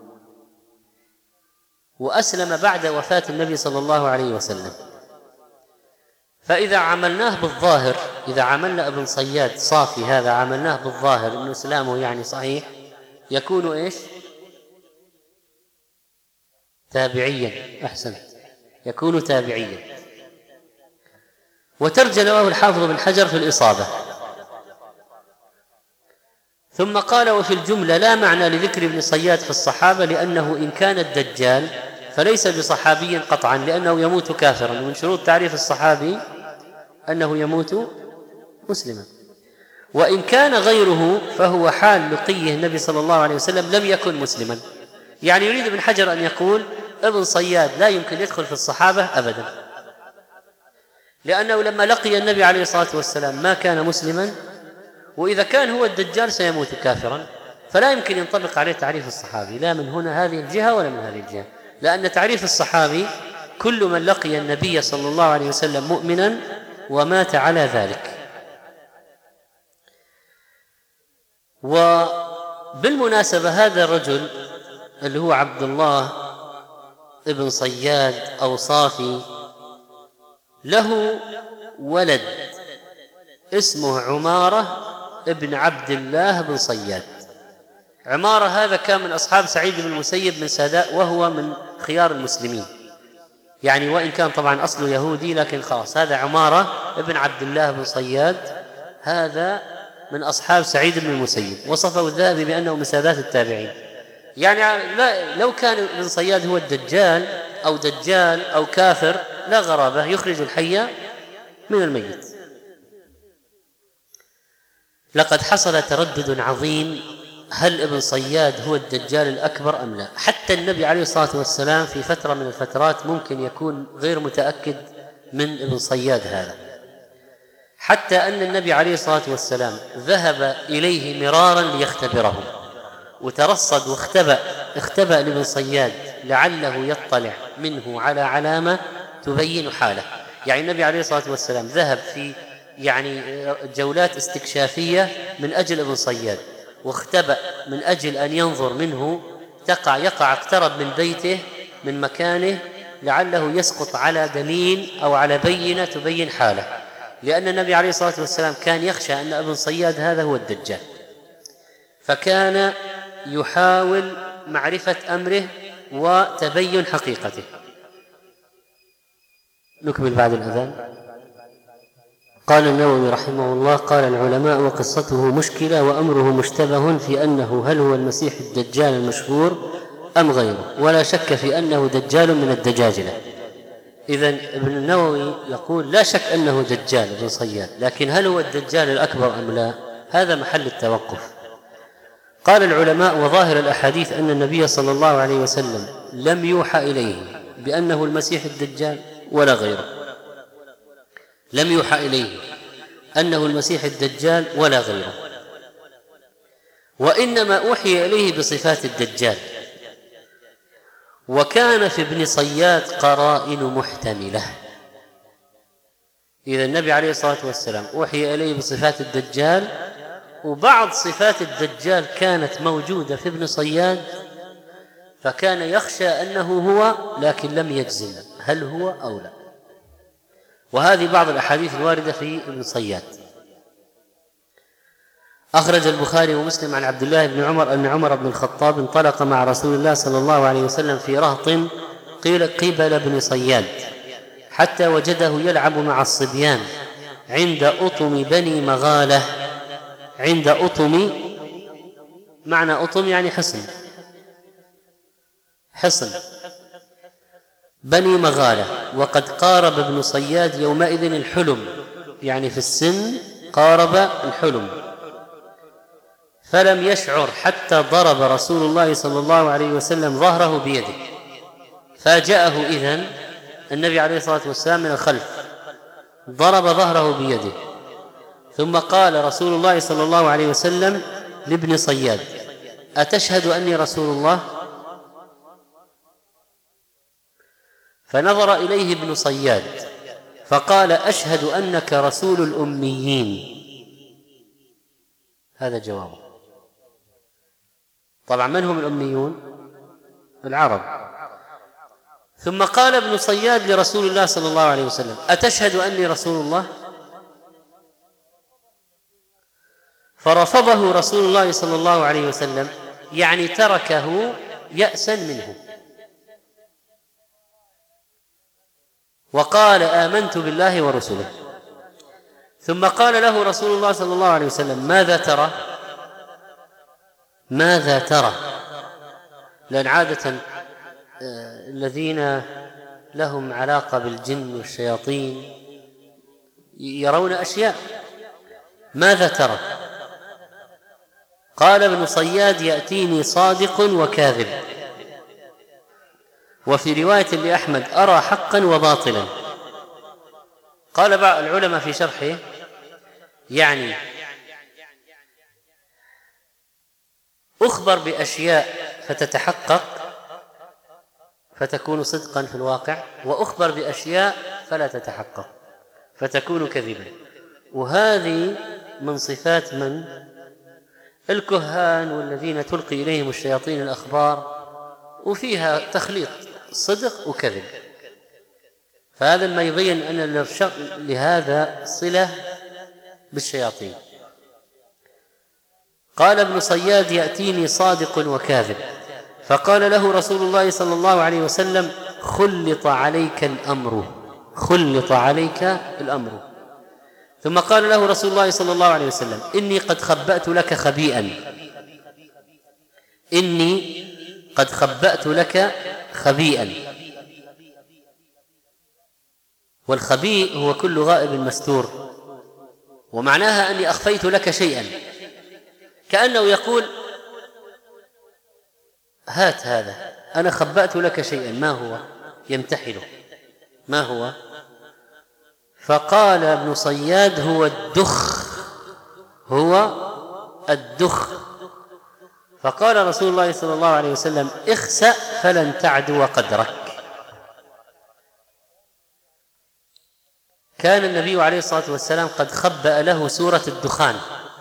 وأسلم بعد وفاة النبي صلى الله عليه وسلم. فإذا عملناه بالظاهر، إذا عملنا ابن صياد صافي هذا عملناه بالظاهر إنه إسلامه يعني صحيح، يكون إيش؟ تابعيا. أحسنت، يكون تابعيا. وترجمه الحافظ بن حجر في الإصابة. ثم قال: وفي الجملة لا معنى لذكر ابن صياد في الصحابة، لأنه إن كان الدجال فليس بصحابي قطعا، لأنه يموت كافرا، ومن شروط تعريف الصحابي أنه يموت مسلما. وإن كان غيره فهو حال لقيه النبي صلى الله عليه وسلم لم يكن مسلما. يعني يريد ابن حجر أن يقول ابن صياد لا يمكن يدخل في الصحابة أبدا، لأنه لما لقي النبي عليه الصلاة والسلام ما كان مسلما، وإذا كان هو الدجال سيموت كافرا، فلا يمكن ينطبق عليه تعريف الصحابي، لا من هنا هذه الجهة ولا من هذه الجهة، لأن تعريف الصحابي كل من لقي النبي صلى الله عليه وسلم مؤمنا ومات على ذلك. وبالمناسبة هذا الرجل اللي هو عبد الله ابن صياد أو صافي له ولد اسمه عمارة ابن عبد الله بن صياد. عمارة هذا كان من أصحاب سعيد بن المسيب من سادات، وهو من خيار المسلمين، يعني وإن كان طبعا أصله يهودي، لكن خلاص هذا عمارة ابن عبد الله بن صياد. هذا من أصحاب سعيد بن المسيب، وصفه الذهبي بأنه من سادات التابعين. يعني لا لو كان ابن صياد هو الدجال أو دجال أو كافر لا غرابة، يخرج الحي من الميت. لقد حصل تردد عظيم هل ابن صياد هو الدجال الأكبر أم لا. حتى النبي عليه الصلاة والسلام في فترة من الفترات ممكن يكون غير متأكد من ابن صياد هذا، حتى أن النبي عليه الصلاة والسلام ذهب إليه مرارا ليختبره، وترصد واختبأ اختبأ لابن صياد لعله يطلع منه على علامة تبين حاله. يعني النبي عليه الصلاة والسلام ذهب في يعني جولات استكشافية من أجل ابن صياد، واختبأ من أجل أن ينظر منه تقع يقع اقترب من بيته من مكانه لعله يسقط على دليل أو على بينة تبين حاله، لأن النبي عليه الصلاة والسلام كان يخشى أن ابن صياد هذا هو الدجال، فكان يحاول معرفة أمره وتبين حقيقته. نكمل بعد الأذان. قال النووي رحمه الله: قال العلماء: وقصته مشكلة وأمره مشتبه في أنه هل هو المسيح الدجال المشهور أم غيره، ولا شك في أنه دجال من الدجاجلة. إذن ابن النووي يقول لا شك أنه دجال ابن صياد، لكن هل هو الدجال الأكبر أم لا؟ هذا محل التوقف. قال العلماء: وظاهر الأحاديث أن النبي صلى الله عليه وسلم لم يوحى إليه بأنه المسيح الدجال ولا غيره، لم يوحى إليه أنه المسيح الدجال ولا غيره، وإنما أوحي إليه بصفات الدجال. وكان في ابن صياد قرائن محتملة. إذا النبي عليه الصلاة والسلام أوحي إليه بصفات الدجال، وبعض صفات الدجال كانت موجودة في ابن صياد، فكان يخشى أنه هو لكن لم يجزم هل هو أو لا. وهذه بعض الأحاديث الواردة في ابن صياد. أخرج البخاري ومسلم عن عبد الله بن عمر أن عمر بن الخطاب انطلق مع رسول الله صلى الله عليه وسلم في رهط قيل قبل ابن صياد، حتى وجده يلعب مع الصبيان عند أطم بني مغالة. عند أطم، معنى أطم يعني حصن، حصن بني مغالة. وقد قارب ابن صياد يومئذ الحلم، يعني في السن قارب الحلم، فلم يشعر حتى ضرب رسول الله صلى الله عليه وسلم ظهره بيده، فاجأه إذن النبي عليه الصلاة والسلام من الخلف، ضرب ظهره بيده، ثم قال رسول الله صلى الله عليه وسلم لابن صياد: أتشهد أني رسول الله؟ فنظر إليه ابن صياد فقال: أشهد أنك رسول الأميين. هذا جوابه. طبعا من هم الأميون؟ العرب. ثم قال ابن صياد لرسول الله صلى الله عليه وسلم: أتشهد أني رسول الله؟ فرفضه رسول الله صلى الله عليه وسلم، يعني تركه يأسا منه، وقال: آمنت بالله ورسله. ثم قال له رسول الله صلى الله عليه وسلم: ماذا ترى؟ ماذا ترى؟ لأن عادة الذين لهم علاقة بالجن والشياطين يرون أشياء. ماذا ترى؟ قال ابن صياد: يأتيني صادق وكاذب. وفي رواية لأحمد: أرى حقا وباطلا. قال بعض العلماء في شرحه: يعني أخبر بأشياء فتتحقق فتكون صدقا في الواقع، وأخبر بأشياء فلا تتحقق فتكون كذبا. وهذه من صفات من؟ الكهان والذين تلقي إليهم الشياطين الأخبار، وفيها تخليط صدق وكذب. فهذا ما يبين أن لهذا صلة بالشياطين. قال ابن صياد: يأتيني صادق وكاذب. فقال له رسول الله صلى الله عليه وسلم: خلط عليك الأمر، خلط عليك الأمر. ثم قال له رسول الله صلى الله عليه وسلم: إني قد خبأت لك خبيئا إني قد خبأت لك خبيئا والخبيء هو كل غائب مستور، ومعناها أني أخفيت لك شيئا، كأنه يقول: هات هذا، أنا خبأت لك شيئا، ما هو؟ يمتحله، ما هو؟ فقال ابن صياد: هو الدخ هو الدخ فقال رسول الله صلى الله عليه وسلم: اخسأ فلن تعدو قدرك. كان النبي عليه الصلاة والسلام قد خبأ له سورة الدخان،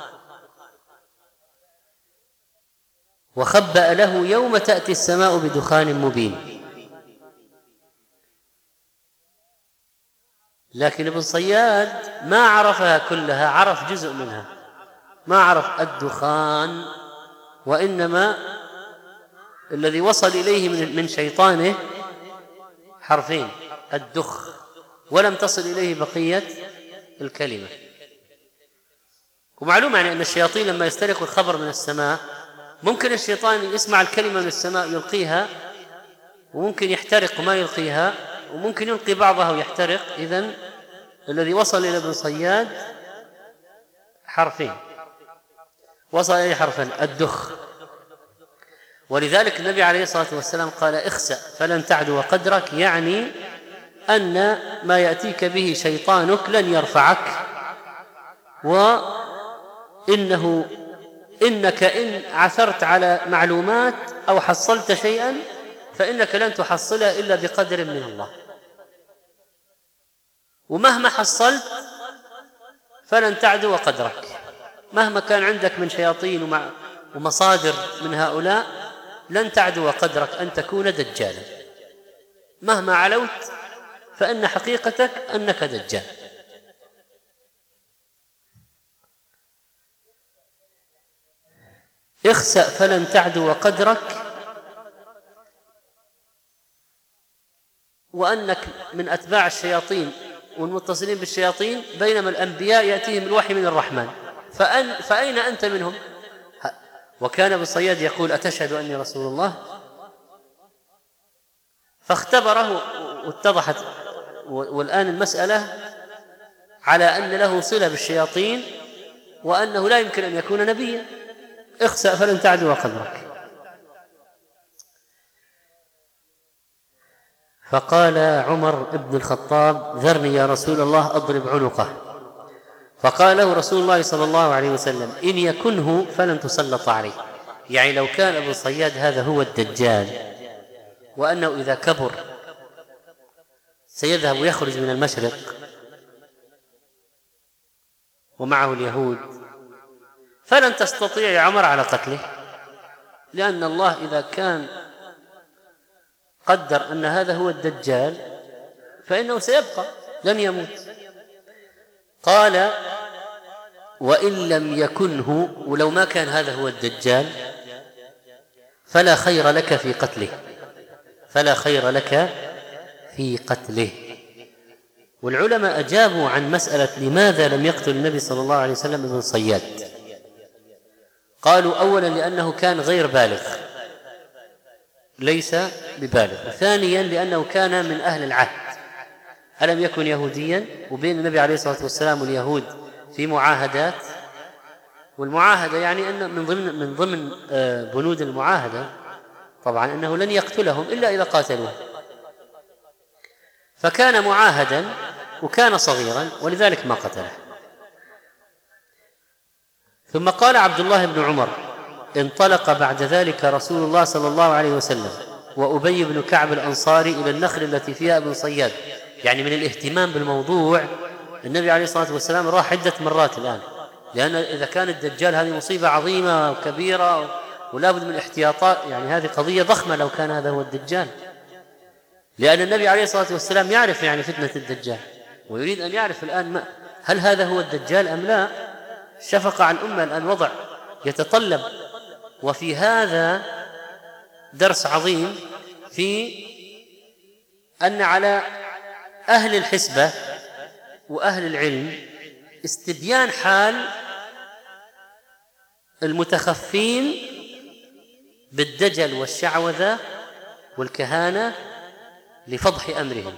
وخبأ له يوم تأتي السماء بدخان مبين، لكن ابن صياد ما عرفها كلها، عرف جزء منها، ما عرف الدخان، وإنما الذي وصل إليه من شيطانه حرفين: الدخ، ولم تصل إليه بقية الكلمة. ومعلوم يعني أن الشياطين لما يسترقوا الخبر من السماء، ممكن الشيطان يسمع الكلمة من السماء يلقيها، وممكن يحترق ما يلقيها، وممكن يلقي بعضها ويحترق. إذن الذي وصل إلى ابن صياد حرفين، وصل إليه حرفين: الدخ. ولذلك النبي عليه الصلاة والسلام قال: اخسأ فلن تعدو قدرك، يعني أن ما يأتيك به شيطانك لن يرفعك، وإنه إنك إن عثرت على معلومات أو حصلت شيئا فإنك لن تحصله إلا بقدر من الله، ومهما حصلت فلن تعدو قدرك، مهما كان عندك من شياطين ومصادر من هؤلاء لن تعدو قدرك أن تكون دجالا، مهما علوت فإن حقيقتك أنك دجال. اخسأ فلن تعدو قدرك، وأنك من أتباع الشياطين والمتصلين بالشياطين، بينما الأنبياء يأتيهم الوحي من الرحمن، فأن فأين أنت منهم؟ وكان ابن صياد يقول: أتشهد أني رسول الله؟ فاختبره واتضحت، والآن المسألة على أن له صلة بالشياطين وأنه لا يمكن أن يكون نبيا. اخسأ فلن تعدو قدرك. فقال عمر بن الخطاب: ذرني يا رسول الله أضرب عنقه. فقال له رسول الله صلى الله عليه وسلم: إن يكنه فلن تسلط عليه، يعني لو كان ابن صياد هذا هو الدجال، وأنه إذا كبر سيذهب ويخرج من المشرق ومعه اليهود، فلن تستطيع يا عمر على قتله، لأن الله إذا كان قدر أن هذا هو الدجال فإنه سيبقى لن يموت. قال: وإن لم يكنه، ولو ما كان هذا هو الدجال فلا خير لك في قتله، فلا خير لك في قتله. والعلماء أجابوا عن مسألة لماذا لم يقتل النبي صلى الله عليه وسلم ابن صياد. قالوا: أولا لأنه كان غير بالغ، ليس ببالغ، ثانيا لأنه كان من أهل العهد، ألم يكن يهوديا، وبين النبي عليه الصلاة والسلام واليهود في معاهدات، والمعاهدة يعني أن من ضمن من ضمن بنود المعاهدة طبعا أنه لن يقتلهم إلا إذا قاتلوه، فكان معاهدا وكان صغيرا ولذلك ما قتله. ثم قال عبد الله بن عمر: انطلق بعد ذلك رسول الله صلى الله عليه وسلم وأبي بن كعب الأنصاري إلى النخل التي فيها ابن صياد، يعني من الاهتمام بالموضوع النبي عليه الصلاة والسلام راح عدة مرات الآن، لأن إذا كان الدجال هذه مصيبة عظيمة وكبيرة ولا بد من احتياطات، يعني هذه قضية ضخمة لو كان هذا هو الدجال، لأن النبي عليه الصلاة والسلام يعرف يعني فتنة الدجال، ويريد أن يعرف الآن هل هذا هو الدجال أم لا. شفق على الأمة الآن وضع يتطلب. وفي هذا درس عظيم في أن على أهل الحسبة وأهل العلم استبيان حال المتخفين بالدجل والشعوذة والكهانة لفضح أمرهم.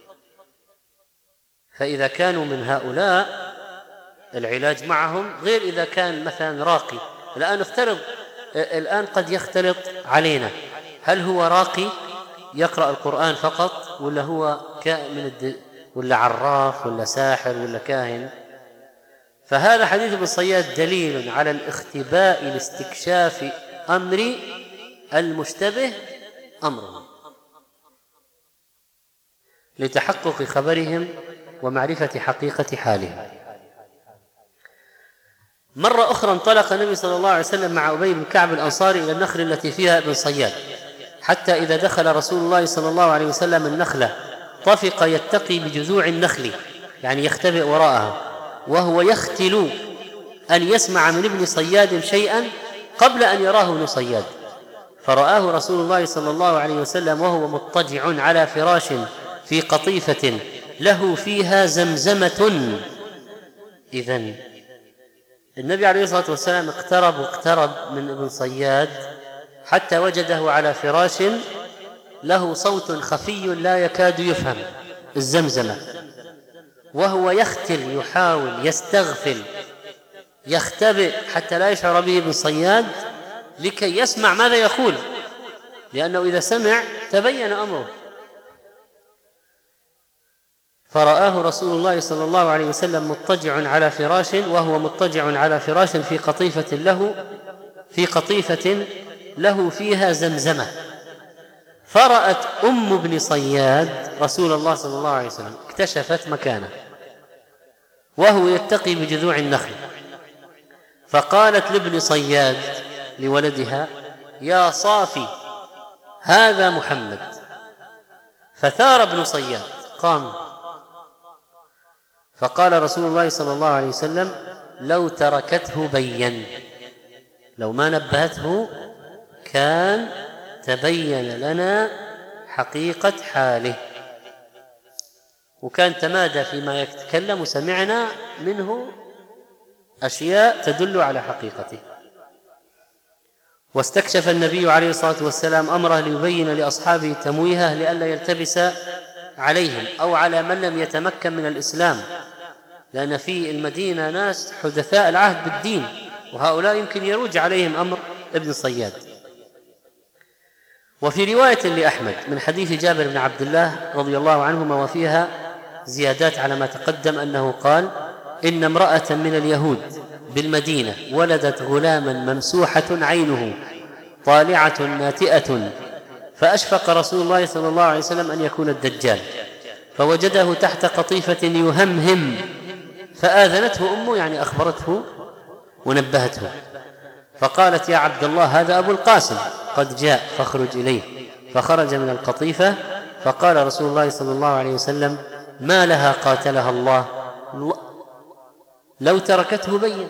فإذا كانوا من هؤلاء العلاج معهم غير إذا كان مثلا راقي. الآن افترض الآن قد يختلط علينا، هل هو راقي يقرأ القرآن فقط، ولا هو من الد... ولا عراف ولا ساحر ولا كاهن؟ فهذا حديث ابن صياد دليل على الاختباء لاستكشاف أمر المشتبه أمرهم لتحقق خبرهم ومعرفة حقيقة حالهم. مرة أخرى انطلق النبي صلى الله عليه وسلم مع أبي بن كعب الأنصاري إلى النخل التي فيها ابن صياد، حتى إذا دخل رسول الله صلى الله عليه وسلم النخلة طفق يتقي بجذوع النخل، يعني يختبئ وراءها، وهو يختل أن يسمع من ابن صياد شيئا قبل أن يراه ابن صياد، فرآه رسول الله صلى الله عليه وسلم وهو مضطجع على فراش في قطيفة له فيها زمزمة. إذن النبي عليه الصلاة والسلام اقترب واقترب من ابن صياد حتى وجده على فراش له صوت خفي لا يكاد يفهم، الزمزمة، وهو يختل يحاول يستغفل يختبئ حتى لا يشعر به ابن صياد لكي يسمع ماذا يقول، لأنه إذا سمع تبين أمره. فرآه رسول الله صلى الله عليه وسلم مضطجع على فراش وهو مضطجع على فراش في قطيفة له في قطيفة له فيها زمزمة. فرأت أم ابن صياد رسول الله صلى الله عليه وسلم، اكتشفت مكانه وهو يتقي بجذوع النخل، فقالت لابن صياد لولدها: يا صافي هذا محمد. فثار ابن صياد قام، فقال رسول الله صلى الله عليه وسلم: لو تركته بين، لو ما نبهته كان تبين لنا حقيقة حاله، وكان تمادى فيما يتكلم وسمعنا منه أشياء تدل على حقيقته. واستكشف النبي عليه الصلاة والسلام أمره ليبين لأصحابه تمويهه لئلا يلتبس عليهم أو على من لم يتمكن من الإسلام، لأن في المدينة ناس حدثاء العهد بالدين، وهؤلاء يمكن يروج عليهم أمر ابن صياد. وفي رواية لأحمد من حديث جابر بن عبد الله رضي الله عنهما وفيها زيادات على ما تقدم أنه قال: إن امرأة من اليهود بالمدينة ولدت غلاما ممسوحة عينه طالعة ناتئة، فأشفق رسول الله صلى الله عليه وسلم أن يكون الدجال، فوجده تحت قطيفة يهمهم، فآذنته أمه، يعني أخبرته ونبهته، فقالت: يا عبد الله هذا أبو القاسم قد جاء فاخرج إليه. فخرج من القطيفة، فقال رسول الله صلى الله عليه وسلم: ما لها قاتلها الله، لو تركته بين،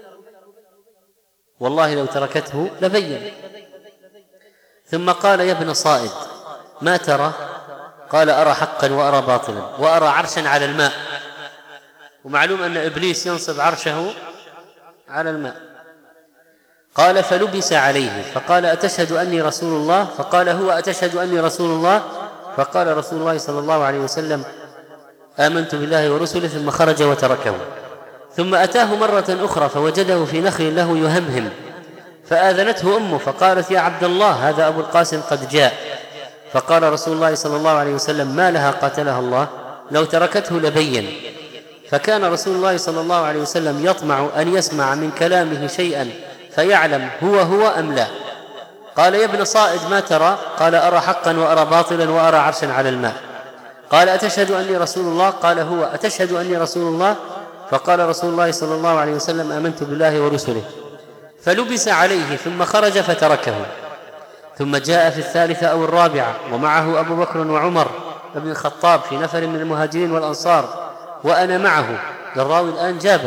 والله لو تركته لبين. ثم قال: يا ابن صائد ما ترى؟ قال: أرى حقا وأرى باطلا وأرى عرشا على الماء. ومعلوم أن إبليس ينصب عرشه على الماء. قال: فلبس عليه، فقال: أتشهد أني رسول الله؟ فقال هو: أتشهد أني رسول الله؟ فقال رسول الله صلى الله عليه وسلم: آمنت بالله ورسله، ثم خرج وتركه. ثم أتاه مرة أخرى فوجده في نخل له يهمهم، فآذنته أمه، فقالت: يا عبد الله هذا أبو القاسم قد جاء. فقال رسول الله صلى الله عليه وسلم: ما لها قاتلها الله، لو تركته لبين. فكان رسول الله صلى الله عليه وسلم يطمع أن يسمع من كلامه شيئا فيعلم هو هو أم لا. قال: يا ابن صائد ما ترى؟ قال: أرى حقا وأرى باطلا وأرى عرشا على الماء. قال: أتشهد أني رسول الله؟ قال هو: أتشهد أني رسول الله؟ فقال رسول الله صلى الله عليه وسلم: آمنت بالله ورسله. فلبس عليه ثم خرج فتركه. ثم جاء في الثالثة أو الرابعة ومعه أبو بكر وعمر بن الخطاب في نفر من المهاجرين والأنصار وأنا معه، للراوي الآن جابر.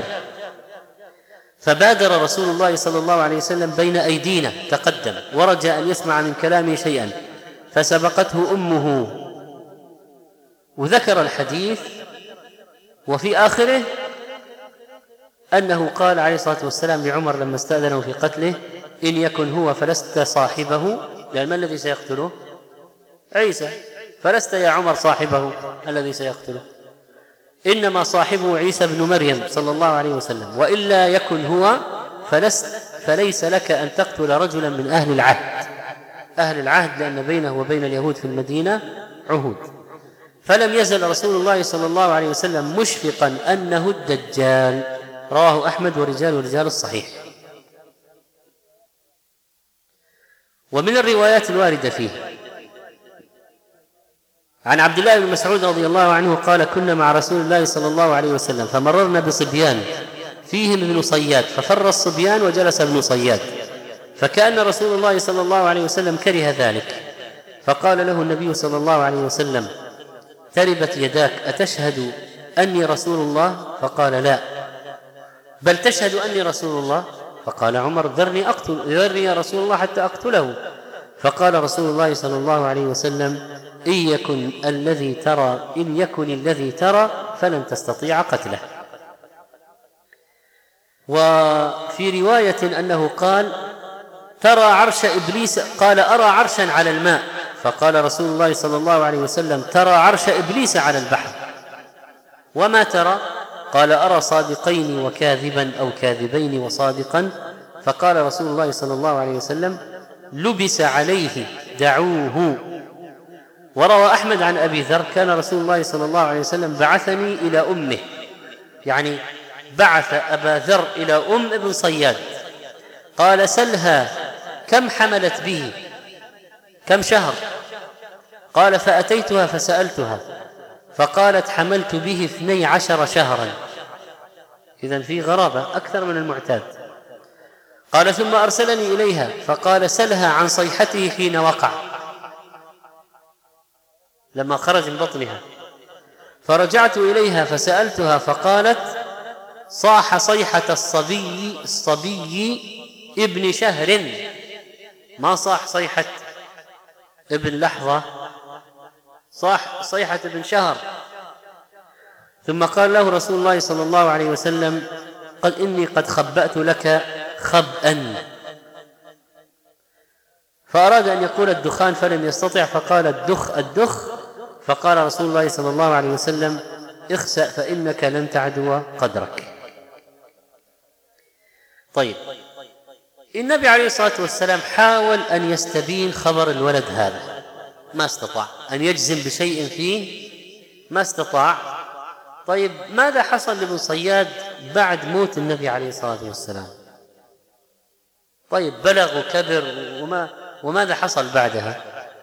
فبادر رسول الله صلى الله عليه وسلم بين أيدينا، تقدم ورجى أن يسمع من كلامه شيئا، فسبقته أمه. وذكر الحديث، وفي آخره أنه قال عليه الصلاة والسلام لعمر لما استأذنه في قتله: إن يكن هو فلست صاحبه، لأن ما الذي سيقتله؟ عيسى، فلست يا عمر صاحبه الذي سيقتله، إنما صاحبه عيسى بن مريم صلى الله عليه وسلم، وإلا يكن هو فلست فليس لك أن تقتل رجلا من أهل العهد، أهل العهد لأن بينه وبين اليهود في المدينة عهود. فلم يزل رسول الله صلى الله عليه وسلم مشفقا أنه الدجال. رواه أحمد ورجال رجال الصحيح. ومن الروايات الواردة فيه عن عبد الله بن مسعود رضي الله عنه قال: كنا مع رسول الله صلى الله عليه وسلم فمررنا بصبيان فيهم ابن صياد، ففر الصبيان وجلس ابن صياد، فكأن رسول الله صلى الله عليه وسلم كره ذلك، فقال له النبي صلى الله عليه وسلم: تربت يداك، أتشهد أني رسول الله؟ فقال: لا. بل تشهد أني رسول الله؟ فقال عمر: ذرني أقتل ذرني يا رسول الله حتى أقتله. فقال رسول الله صلى الله عليه وسلم: إن يكن الذي ترى إن يكن الذي ترى فلن تستطيع قتله. وفي رواية أنه قال: ترى عرش إبليس، قال: أرى عرشا على الماء، فقال رسول الله صلى الله عليه وسلم: ترى عرش إبليس على البحر. وما ترى؟ قال: أرى صادقين وكاذبا أو كاذبين وصادقا. فقال رسول الله صلى الله عليه وسلم: لبس عليه دعوه. وروى أحمد عن أبي ذر: كان رسول الله صلى الله عليه وسلم بعثني إلى أمه، يعني بعث أبا ذر إلى أم ابن صياد، قال: سلها كم حملت به، كم شهر؟ قال: فأتيتها فسألتها فقالت: حملت به اثني عشر شهرا. إذن في غرابة أكثر من المعتاد. قال: ثم أرسلني إليها فقال: سلها عن صيحته حين وقع، لما خرج من بطنها. فرجعت إليها فسألتها فقالت: صاح صيحة الصبي الصبي ابن شهر، ما صاح صيحة ابن لحظة، صاح صيحة ابن شهر. ثم قال له رسول الله صلى الله عليه وسلم: قد إني قد خبأت لك خبأ. فأراد أن يقول الدخان فلم يستطع، فقال: الدخ الدخ. فقال رسول الله صلى الله عليه وسلم: اخسأ فإنك لن تعدو قدرك. طيب، النبي عليه الصلاة والسلام حاول أن يستبين خبر الولد هذا، ما استطاع أن يجزم بشيء فيه، ما استطاع. طيب، ماذا حصل لابن صياد بعد موت النبي عليه الصلاة والسلام؟ طيب، بلغ وكبر، وما وماذا حصل بعدها؟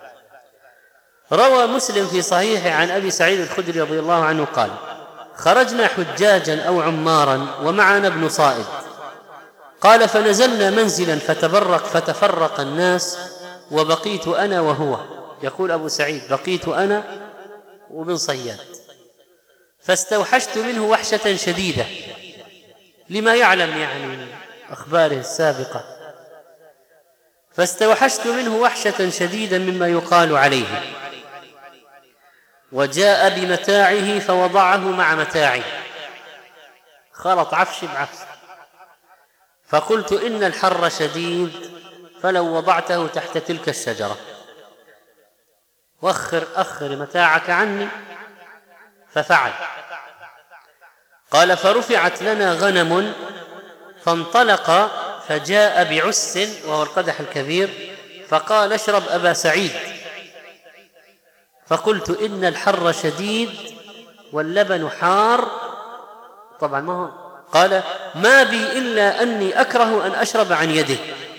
روى مسلم في صحيحه عن أبي سعيد الخدري رضي الله عنه قال: خرجنا حجاجا أو عمارا ومعنا ابن صائد، قال: فنزلنا منزلا فتبرق فتفرق الناس وبقيت أنا وهو. يقول أبو سعيد: بقيت أنا وابن صياد، فاستوحشت منه وحشة شديدة لما يعلم يعني من أخباره السابقة، فاستوحشت منه وحشة شديدة مما يقال عليه، وجاء بمتاعه فوضعه مع متاعي، خلط عفش بعفش، فقلت: إن الحر شديد، فلو وضعته تحت تلك الشجرة، وأخر أخر متاعك عني. ففعل. قال: فرفعت لنا غنم فانطلق فجاء بعس، وهو القدح الكبير، فقال: اشرب أبا سعيد. فقلت: إن الحر شديد واللبن حار. طبعا ما هو. قال: ما بي إلا أني أكره أن أشرب عن يده،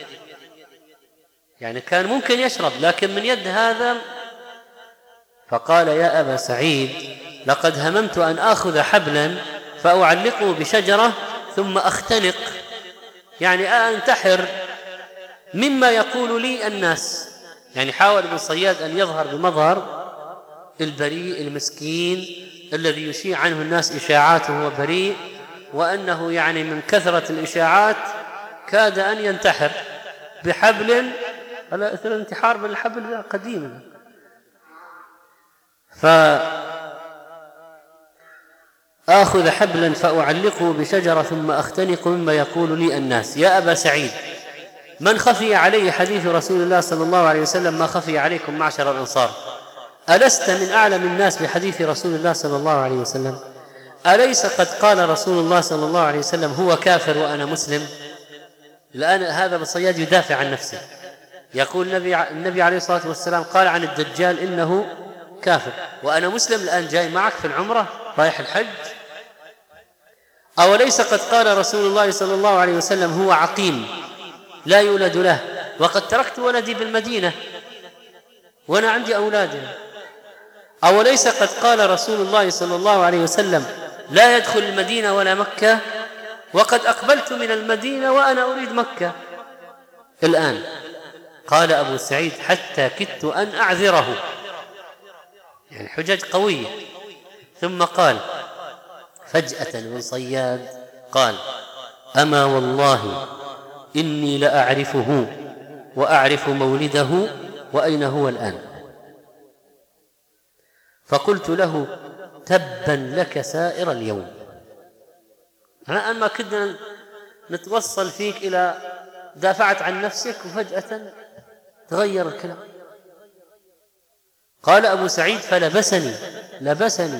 يعني كان ممكن يشرب لكن من يد هذا. فقال: يا أبا سعيد، لقد هممت أن آخذ حبلا فأعلقه بشجرة ثم أختنق، يعني أنتحر مما يقول لي الناس. يعني حاول ابن صياد أن يظهر بمظهر البريء المسكين الذي يشيع عنه الناس إشاعات وهو بريء، وأنه يعني من كثرة الإشاعات كاد أن ينتحر بحبل. هلا أثر الانتحار بالحبل قديم. فقال آخذ حبلا فأعلقه بشجرة ثم أختنق مما يقول لي الناس. يا أبا سعيد، من خفي عليه حديث رسول الله صلى الله عليه وسلم ما خفي عليكم معشر الأنصار؟ ألست من أعلم الناس بحديث رسول الله صلى الله عليه وسلم؟ أليس قد قال رسول الله صلى الله عليه وسلم هو كافر وأنا مسلم؟ الآن هذا الصياد يدافع عن نفسه، يقول النبي, النبي عليه الصلاة والسلام قال عن الدجال إنه كافر وأنا مسلم، الآن جاي معك في العمرة رايح الحج. أوليس قد قال رسول الله صلى الله عليه وسلم هو عقيم لا يولد له، وقد تركت ولدي بالمدينة وأنا عندي أولادي. أوليس قد قال رسول الله صلى الله عليه وسلم لا يدخل المدينة ولا مكة، وقد أقبلت من المدينة وأنا أريد مكة الآن. قال أبو سعيد حتى كدت أن أعذره، يعني حجج قوية. ثم قال فجأة ابن صياد قال أما والله إني لأعرفه وأعرف مولده وأين هو الآن. فقلت له تبا لك سائر اليوم. الآن ما كدنا نتوصل فيك إلى دافعت عن نفسك وفجأة تغير الكلام. قال أبو سعيد فلبسني لبسني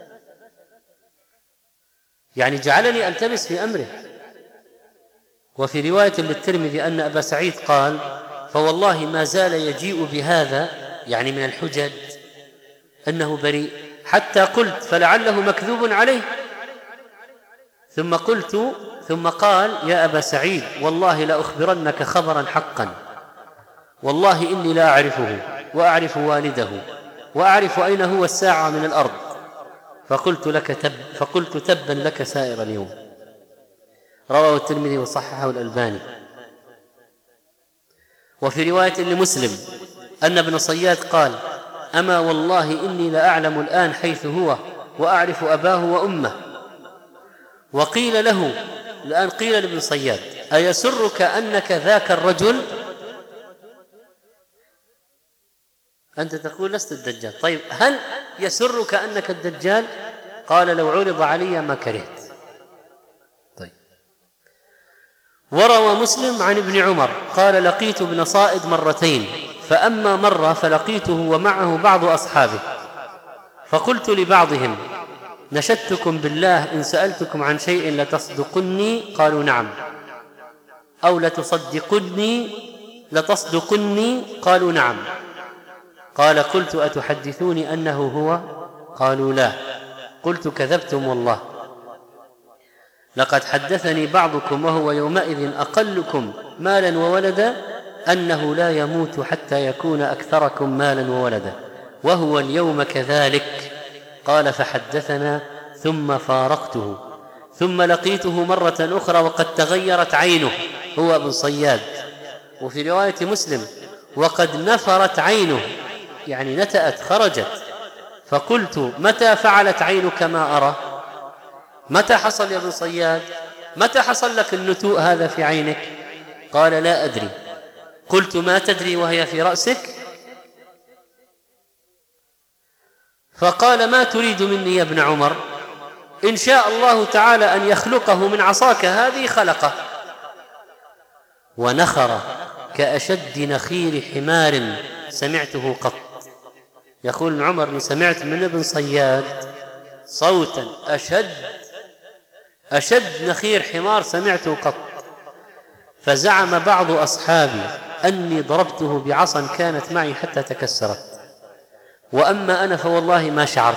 يعني جعلني ألتبس في أمره. وفي رواية للترمذي أن أبا سعيد قال فوالله ما زال يجيء بهذا، يعني من الحجج أنه بريء، حتى قلت فلعله مكذوب عليه. ثم قلت ثم قال يا أبا سعيد والله لأخبرنك خبرا حقا، والله إني لا أعرفه وأعرف والده وأعرف أين هو الساعة من الأرض. فقلت لك تب فقلت تبا لك سائر اليوم. رواه الترمذي وصححه الألباني. وفي رواية لمسلم أن ابن صياد قال أما والله إني لأعلم الآن حيث هو وأعرف أباه وأمه. وقيل له الآن قيل لابن صياد أيسرك أنك ذاك الرجل؟ أنت تقول لست الدجال، طيب هل يسرك أنك الدجال؟ قال لو عرض علي ما كرهت. طيب. وروى مسلم عن ابن عمر قال لقيت ابن صائد مرتين، فأما مرة فلقيته ومعه بعض أصحابه، فقلت لبعضهم نشدتكم بالله إن سألتكم عن شيء لتصدقني؟ قالوا نعم. أو لتصدقني لتصدقني؟ قالوا نعم. قال قلت أتحدثوني أنه هو؟ قالوا لا. قلت كذبتم والله، لقد حدثني بعضكم وهو يومئذ أقلكم مالا وولدا أنه لا يموت حتى يكون أكثركم مالا وولدا، وهو اليوم كذلك. قال فحدثنا ثم فارقته، ثم لقيته مرة أخرى وقد تغيرت عينه، هو ابن صياد. وفي رواية مسلم وقد نفرت عينه، يعني نتأت خرجت. فقلت متى فعلت عينك ما أرى؟ متى حصل يا ابن صياد؟ متى حصل لك النتوء هذا في عينك؟ قال لا أدري. قلت ما تدري وهي في رأسك؟ فقال ما تريد مني يا ابن عمر؟ إن شاء الله تعالى أن يخلقه من عصاك هذه خلقه. ونخر كأشد نخير حمار سمعته قط. يقول ابن عمر سمعت من ابن صياد صوتا أشد أشد نخير حمار سمعته قط. فزعم بعض أصحابي أني ضربته بعصا كانت معي حتى تكسرت، وأما أنا فوالله ما شعرت.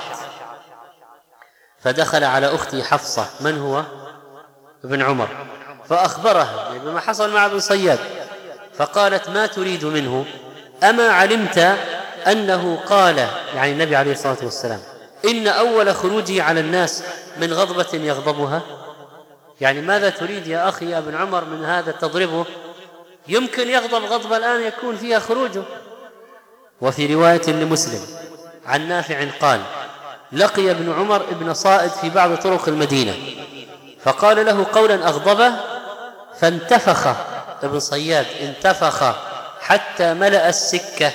فدخل على أختي حفصة من هو ابن عمر فأخبرها بما حصل مع ابن صياد، فقالت ما تريد منه؟ أما علمت أنه قال، يعني النبي عليه الصلاة والسلام، إن أول خروجي على الناس من غضبة يغضبها؟ يعني ماذا تريد يا أخي يا ابن عمر من هذا تضربه؟ يمكن يغضب غضبة الآن يكون فيها خروجه. وفي رواية لمسلم عن نافع قال لقي ابن عمر ابن صائد في بعض طرق المدينة فقال له قولا أغضبه فانتفخ ابن صياد، انتفخ حتى ملأ السكة،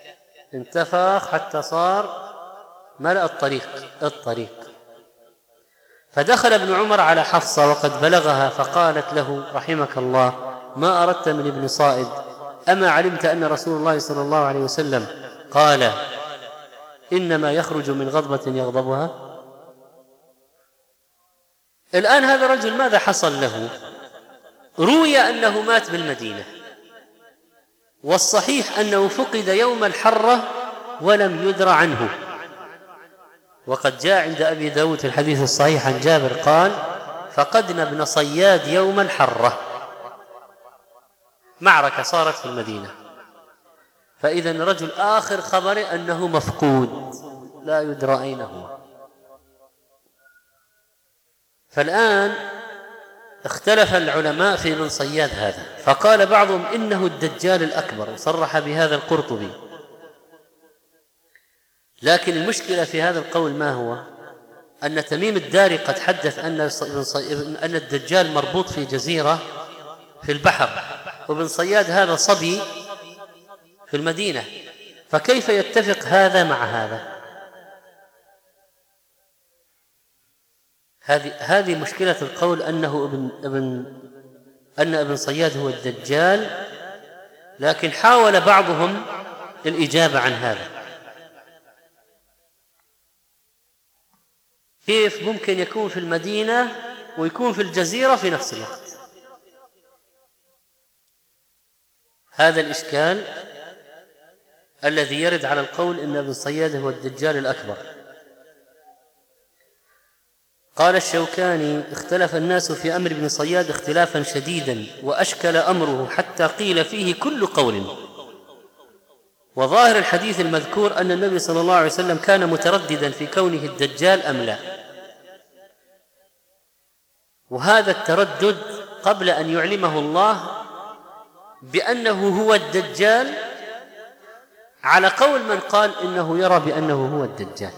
انتفخ حتى صار ملأ الطريق الطريق فدخل ابن عمر على حفصة وقد بلغها فقالت له رحمك الله ما أردت من ابن صائد؟ أما علمت أن رسول الله صلى الله عليه وسلم قال إنما يخرج من غضبة يغضبها؟ الآن هذا الرجل ماذا حصل له؟ روي أنه مات بالمدينة، والصحيح أنه فقد يوم الحرة ولم يدر عنه، وقد جاء عند أبي داود في الحديث الصحيح عن جابر قال فقدنا ابن صياد يوم الحرة، معركة صارت في المدينة. فإذا الرجل آخر خبره أنه مفقود لا يدرى أين هو. فالآن اختلف العلماء في ابن صياد هذا، فقال بعضهم إنه الدجال الأكبر، صرح بهذا القرطبي. لكن المشكلة في هذا القول ما هو؟ أن تميم الداري قد حدث أن أن الدجال مربوط في جزيرة في البحر، وابن صياد هذا صبي في المدينة، فكيف يتفق هذا مع هذا؟ هذه هذه مشكلة القول أنه ابن ابن أن ابن صياد هو الدجال. لكن حاول بعضهم الإجابة عن هذا. كيف ممكن يكون في المدينة ويكون في الجزيرة في نفس الوقت؟ هذا الإشكال الذي يرد على القول إن ابن صياد هو الدجال الأكبر. قال الشوكاني اختلف الناس في أمر ابن صياد اختلافا شديدا، وأشكل أمره حتى قيل فيه كل قول. وظاهر الحديث المذكور أن النبي صلى الله عليه وسلم كان مترددا في كونه الدجال أم لا، وهذا التردد قبل أن يعلمه الله بأنه هو الدجال، على قول من قال إنه يرى بأنه هو الدجال.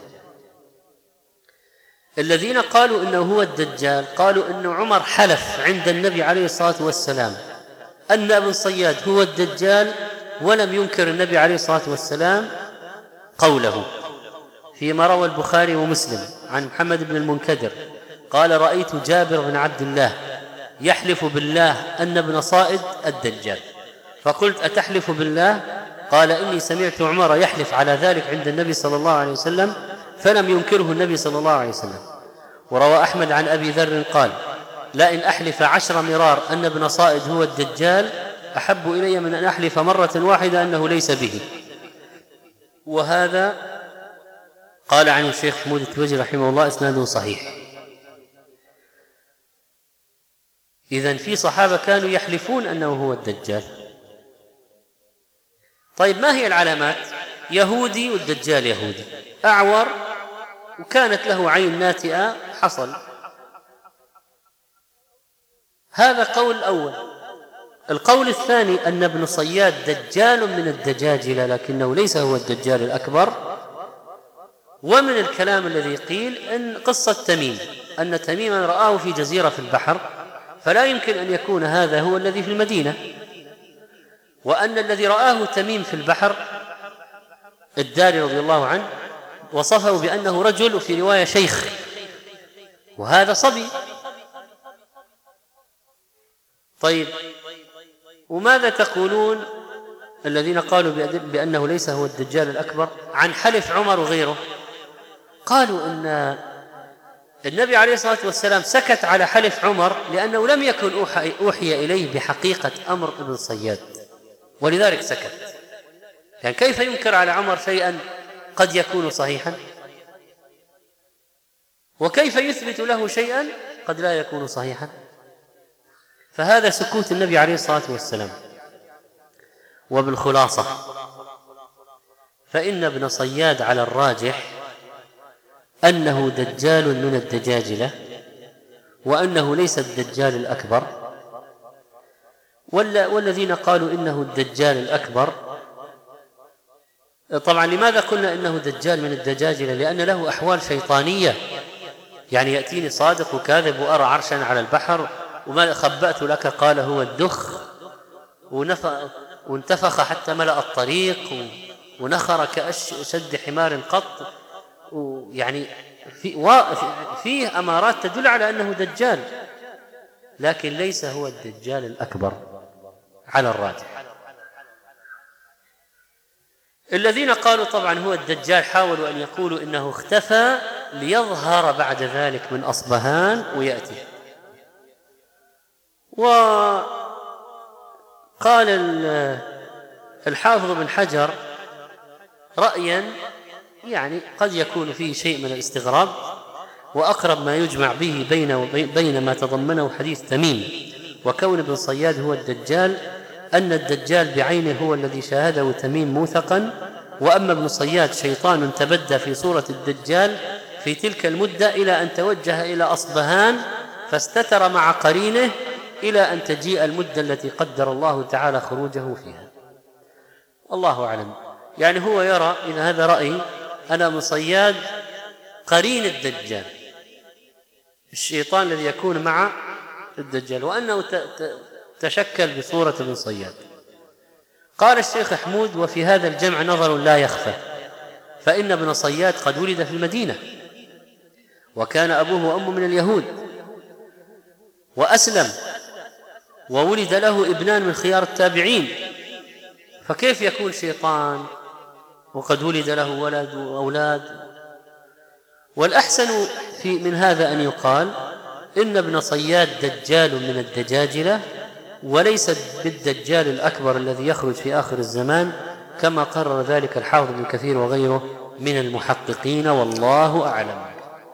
الذين قالوا إنه هو الدجال قالوا إن عمر حلف عند النبي عليه الصلاة والسلام أن ابن صياد هو الدجال، ولم ينكر النبي عليه الصلاة والسلام قوله، فيما روى البخاري ومسلم عن محمد بن المنكدر قال رأيت جابر بن عبد الله يحلف بالله أن ابن صائد الدجال، فقلت أتحلف بالله؟ قال إني سمعت عمر يحلف على ذلك عند النبي صلى الله عليه وسلم فلم ينكره النبي صلى الله عليه وسلم. وروى أحمد عن أبي ذر قال لئن أحلف عشر مرار أن ابن صائد هو الدجال أحب إلي من أن أحلف مرة واحدة أنه ليس به. وهذا قال عن الشيخ حمود التويجري رحمه الله إسناده صحيح. إذن في صحابة كانوا يحلفون أنه هو الدجال. طيب ما هي العلامات؟ يهودي والدجال يهودي، أعور وكانت له عين ناتئة حصل. هذا قول الأول. القول الثاني أن ابن صياد دجال من الدجاجلة لكنه ليس هو الدجال الأكبر. ومن الكلام الذي قيل أن قصة تميم أن تميما رآه في جزيرة في البحر، فلا يمكن أن يكون هذا هو الذي في المدينة، وأن الذي رآه تميم في البحر الداري رضي الله عنه وصفه بأنه رجل، وفي رواية شيخ، وهذا صبي. طيب وماذا تقولون الذين قالوا بأنه ليس هو الدجال الأكبر عن حلف عمر وغيره؟ قالوا أن النبي عليه الصلاة والسلام سكت على حلف عمر لأنه لم يكن أوحي إليه بحقيقة أمر ابن صياد، ولذلك سكت. يعني كيف ينكر على عمر شيئا قد يكون صحيحا، وكيف يثبت له شيئا قد لا يكون صحيحا؟ فهذا سكوت النبي عليه الصلاة والسلام. وبالخلاصة فإن ابن صياد على الراجح أنه دجال من الدجاجلة، وأنه ليس الدجال الأكبر. والذين قالوا إنه الدجال الأكبر، طبعا لماذا قلنا إنه دجال من الدجاجلة؟ لأن له أحوال شيطانية، يعني يأتيني صادق وكاذب وأرى عرشا على البحر وما خبأت لك قال هو الدخ، وانتفخ حتى ملأ الطريق ونخر كأشد حمار قط، ويعني في و... فيه أمارات تدل على أنه دجال، لكن ليس هو الدجال الأكبر على الراجح. الذين قالوا طبعا هو الدجال حاولوا أن يقولوا إنه اختفى ليظهر بعد ذلك من أصبهان ويأتي. وقال الحافظ بن حجر رأيا يعني قد يكون فيه شيء من الاستغراب، وأقرب ما يجمع به بين وبين ما تضمنه حديث تميم وكون ابن صياد هو الدجال أن الدجال بعينه هو الذي شاهده تميم موثقا، وأما ابن صياد شيطان تبدى في صورة الدجال في تلك المدة إلى أن توجه إلى أصبهان فاستتر مع قرينه إلى أن تجيء المدة التي قدر الله تعالى خروجه فيها. الله أعلم. يعني هو يرى إن هذا رأي أن ابن صياد قرين الدجال، الشيطان الذي يكون مع الدجال، وأنه تشكل بصورة ابن صياد. قال الشيخ حمود: وفي هذا الجمع نظر لا يخفى، فإن ابن صياد قد ولد في المدينة وكان أبوه وأمه من اليهود وأسلم، وولد له ابنان من خيار التابعين، فكيف يكون شيطان وقد ولد له ولد وأولاد؟ والأحسن في من هذا أن يقال إن ابن صياد دجال من الدجاجلة وليس بالدجال الأكبر الذي يخرج في آخر الزمان، كما قرر ذلك الحافظ ابن كثير وغيره من المحققين، والله أعلم.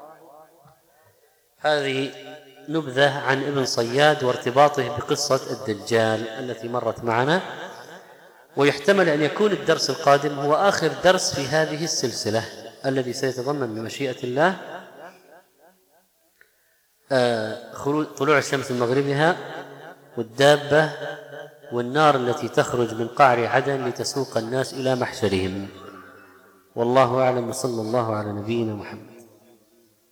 هذه نبذة عن ابن صياد وارتباطه بقصة الدجال التي مرت معنا، ويحتمل أن يكون الدرس القادم هو آخر درس في هذه السلسلة الذي سيتضمن بمشيئة الله طلوع الشمس من مغربها والدابة والنار التي تخرج من قعر عدن لتسوق الناس إلى محشرهم. والله أعلم، وصلى الله على نبينا محمد.